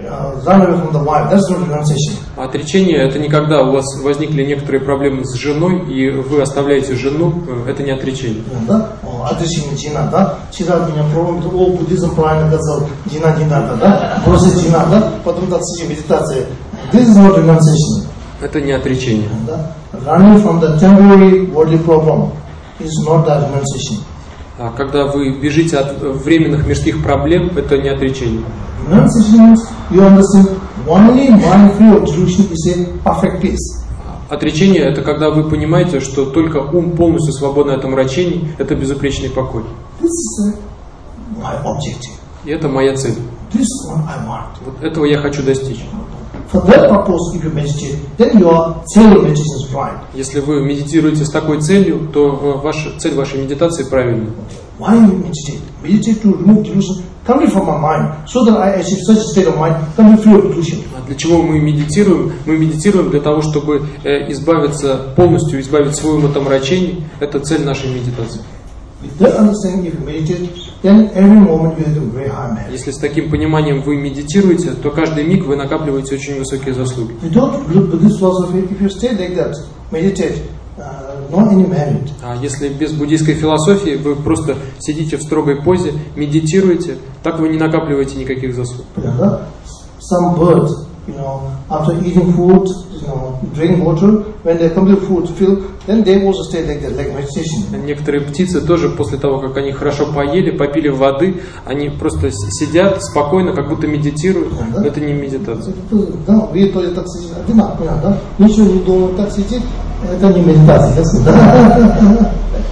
run away from the wife. That's not renunciation. Отречение – это не когда у вас возникли некоторые проблемы с женой, и вы оставляете жену, это не отречение. Да? Отречение джина, да? Вчера у меня проблема, буддизм правильно сказал, джина не надо, да? Бросить джина, да? Потом так сидим, медитация. This is not renunciation. Это не отречение. Да? Running from the temporary worldly problem is not the renunciation. А когда вы бежите от временных мирских проблем, это не отречение. Renunciation means you understand only mind free of delusion is a perfect peace. Отречение – это когда вы понимаете, что только ум полностью свободный от омрачений – это безупречный покой. This is my objective. И это моя цель. This is what I want. Вот этого я хочу достичь. For that purpose, if you meditate, then your cellular meditation is right. Если вы медитируете с такой целью, то цель вашей медитации правильная. Why you meditate? Meditate to remove delusion completely from my mind, so that I achieve such a state of mind, completely free of delusion. Для чего мы медитируем? Мы медитируем для того, чтобы полностью избавить свой ум от омрачений. Это цель нашей медитации. With that understanding, if you meditate, then every moment you have very high merit. Если с таким пониманием вы медитируете, то каждый миг вы накапливаете очень высокие заслуги. Without Buddhist philosophy, if you stay like that, meditate, not any merit. А если без буддийской философии вы просто сидите в строгой позе, медитируете, так вы не накапливаете никаких заслуг. Some birds, after eating food, drink water, when they complete food fill, then they also stay like that, like meditation. Некоторые птицы тоже после того, как они хорошо поели, попили воды, они просто сидят спокойно, как будто медитируют, но это не медитация. Да, вы тоже так сидите, одинаково, да? Ничего не думают, так сидит, это не медитация, да?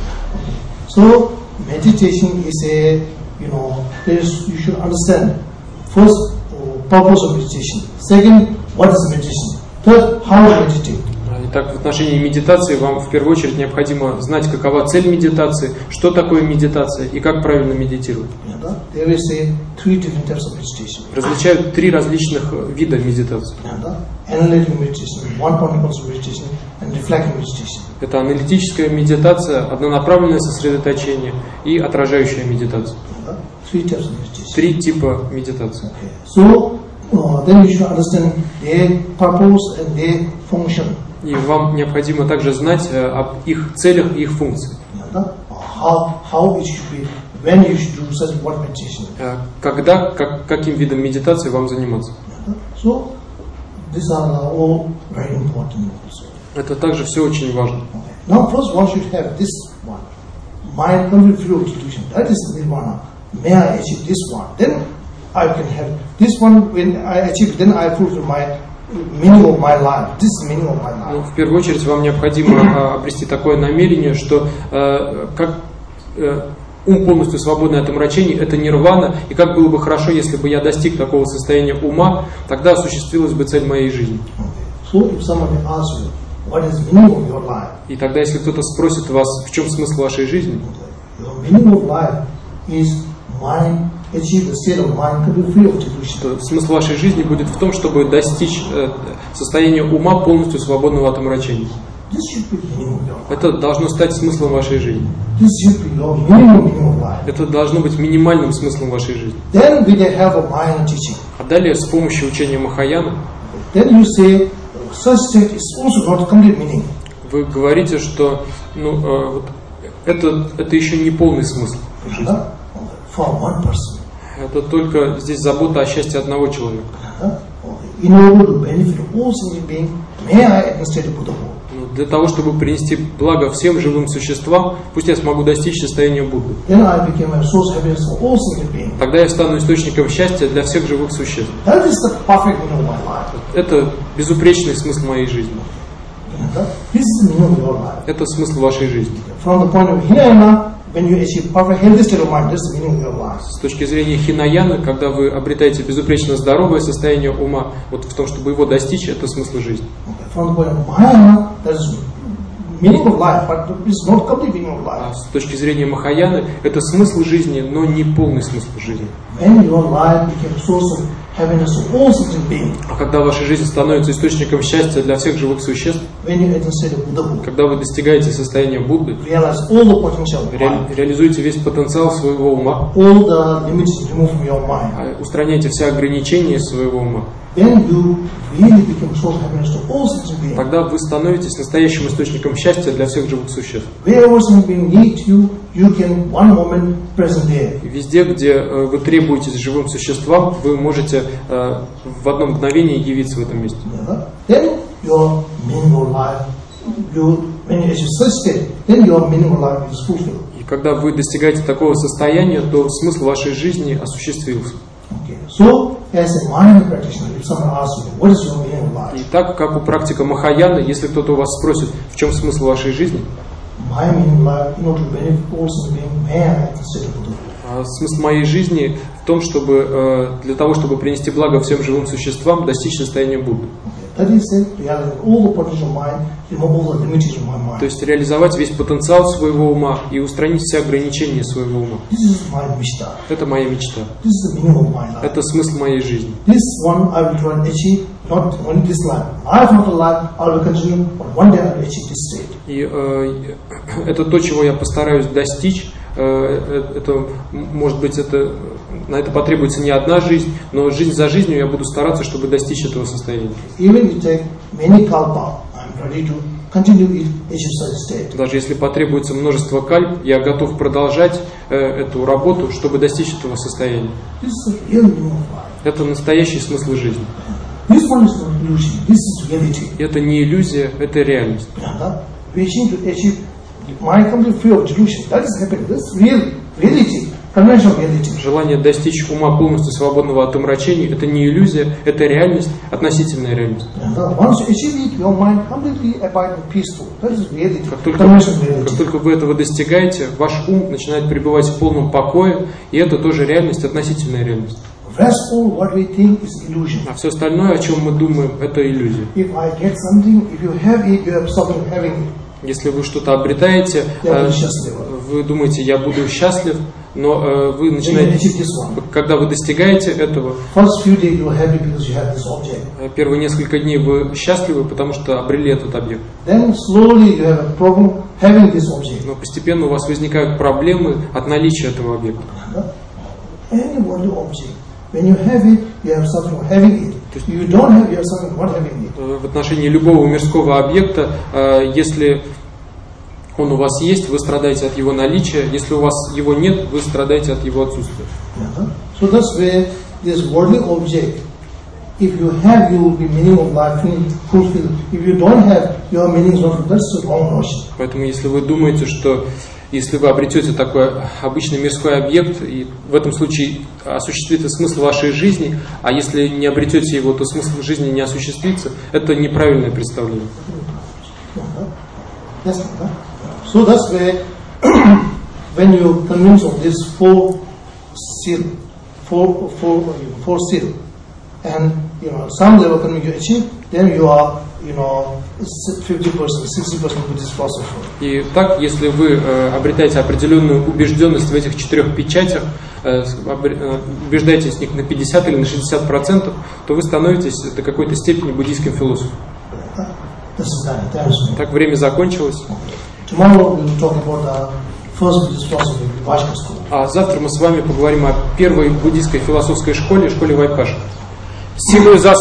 So, meditation is a, you should understand, first, purpose of meditation. Second, what is meditation? Third, how to meditate. Итак, в отношении медитации вам в первую очередь необходимо знать, какова цель медитации, что такое медитация и как правильно медитировать. There is three different types of meditation. Различают три различных вида медитации. Analytic meditation, one-point meditation, and reflective meditation. Это аналитическая медитация, однонаправленное сосредоточение и отражающая медитация. Three types of meditation. Три типа медитации. So, then you should understand their purpose and their function. И вам необходимо также знать об их целях и их функциях. How it should be, when you should do such what meditation. Когда, каким видом медитации вам заниматься. So, these are all very important also. Это также все очень важно. Now, first one should have this one. Mind completely free of delusion. That is nirvana. May I achieve this one? Then I can have this one. When I achieve, then I fulfill my meaning of my life. This is meaning of my life. В первую очередь вам необходимо обрести такое намерение, что ум полностью свободный от омрачений – это нирвана, и как было бы хорошо, если бы я достиг такого состояния ума, тогда осуществилась бы цель моей жизни. So if somebody asks you, what is meaning of your life? И тогда, если кто-то спросит вас, в чем смысл вашей жизни, your meaning of life is mind. Смысл вашей жизни будет в том, чтобы достичь состояния ума полностью свободного от омрачений. Это должно стать смыслом вашей жизни. Это должно быть минимальным смыслом вашей жизни. А далее с помощью учения Махаяны вы говорите, что это еще не полный смысл жизни. Это только здесь забота о счастье одного человека. Для того, чтобы принести благо всем живым существам, пусть я смогу достичь состояния Будды. Тогда я стану источником счастья для всех живых существ. Это безупречный смысл моей жизни. Это смысл вашей жизни. When you achieve perfect healthy state of mind, that's the meaning of your life. С точки зрения хинаяны, когда вы обретаете безупречно здоровое состояние ума, вот в том, чтобы его достичь, это смысл жизни. From the point of Mahayana, that's meaning of life, but it's not complete meaning of life. А с точки зрения Махаяны, это смысл жизни, но не полный смысл жизни. When your life became source of happiness to all sentient beings. А когда ваша жизнь становится источником счастья для всех живых существ, When you attain state of Buddhahood, когда вы достигаете состояния Будды, realize all the potential of mind, реализуете весь потенциал своего ума, all the limits removed from your mind, устраняете все ограничения своего ума, then you really become source of happiness to all sentient beings. тогда вы становитесь настоящим источником счастья для всех живых существ. Wherever sentient being needs you, you can one moment present there. Везде, где вы требуетесь живым существам, вы можете в одно мгновение явиться в этом месте. Then your meaningful life, when you achieve such state, then your meaningful life is fulfilled. И когда вы достигаете такого состояния, то смысл вашей жизни осуществился. Okay. So, as a Mahayana practitioner, if someone asks you, what is your meaningful life? И так как у практика Махаяны, если кто-то у вас спросит, в чем смысл вашей жизни, My meaningful life, in order to benefit all sentient beings, may I at the state of Buddha. смысл моей жизни в том, чтобы для того, чтобы принести благо всем живым существам, достичь состояния Будды. That is it, realize all the potential of mind, remove all the limitations of my mind. То есть реализовать весь потенциал своего ума и устранить все ограничения своего ума. This is my mishta. Это моя мечта. This is the meaning of my life. Это смысл моей жизни. This one I will try and achieve, not only this life. Life not a life, I will continue, but one day I will achieve this state. И это то, чего я постараюсь достичь. Это, может быть, на это потребуется не одна жизнь, но жизнь за жизнью я буду стараться, чтобы достичь этого состояния. Even if it take many kalpa, I am ready to continue it, achieve such state. Даже если потребуется множество кальп, я готов продолжать эту работу, чтобы достичь этого состояния. This is the real meaning of life. Это настоящий смысл жизни. This one is not illusion, this is reality. Это не иллюзия, это реальность. Wishing to achieve my complete free of delusion, that is happening. This is reality, conventional reality. Желание достичь ума полностью свободного от омрачений – это не иллюзия, это реальность, относительная реальность. Once you achieve it, your mind completely abide and peaceful. That is reality, Как conventional reality. только вы этого достигаете, ваш ум начинает пребывать в полном покое, и это тоже реальность, относительная реальность. Rest all what we think is illusion. А все остальное, о чем мы думаем, это иллюзия. If I get something, if you have it, you have something having it. Если вы что-то обретаете, вы думаете, я буду счастлив, но вы начинаете, когда вы достигаете этого, первые несколько дней вы счастливы, потому что обрели этот объект. Но постепенно у вас возникают проблемы от наличия этого объекта. В отношении любого мирского объекта, если он у вас есть, вы страдаете от его наличия. Если у вас его нет, вы страдаете от его отсутствия. So that's where this worldly object, if you have, you will be meaning of life fulfilled. If you don't have, your meaning is not fulfilled. That's the wrong notion. Поэтому, если вы думаете, что если вы обретете такой обычный мирской объект, и в этом случае осуществится смысл вашей жизни, а если не обретете его, то смысл жизни не осуществится, это неправильное представление. So that's where when you convince of this four seal, and some level can you achieve, then you are 50%, 60% Buddhist philosopher. И так, если вы обретаете определенную убежденность в этих 4 печатях, убеждаетесь в них на 50 или на 60%, то вы становитесь до какой-то степени буддийским философом. Так, время закончилось. А завтра мы с вами поговорим о первой буддийской философской школе, школе Вайпаши. Силой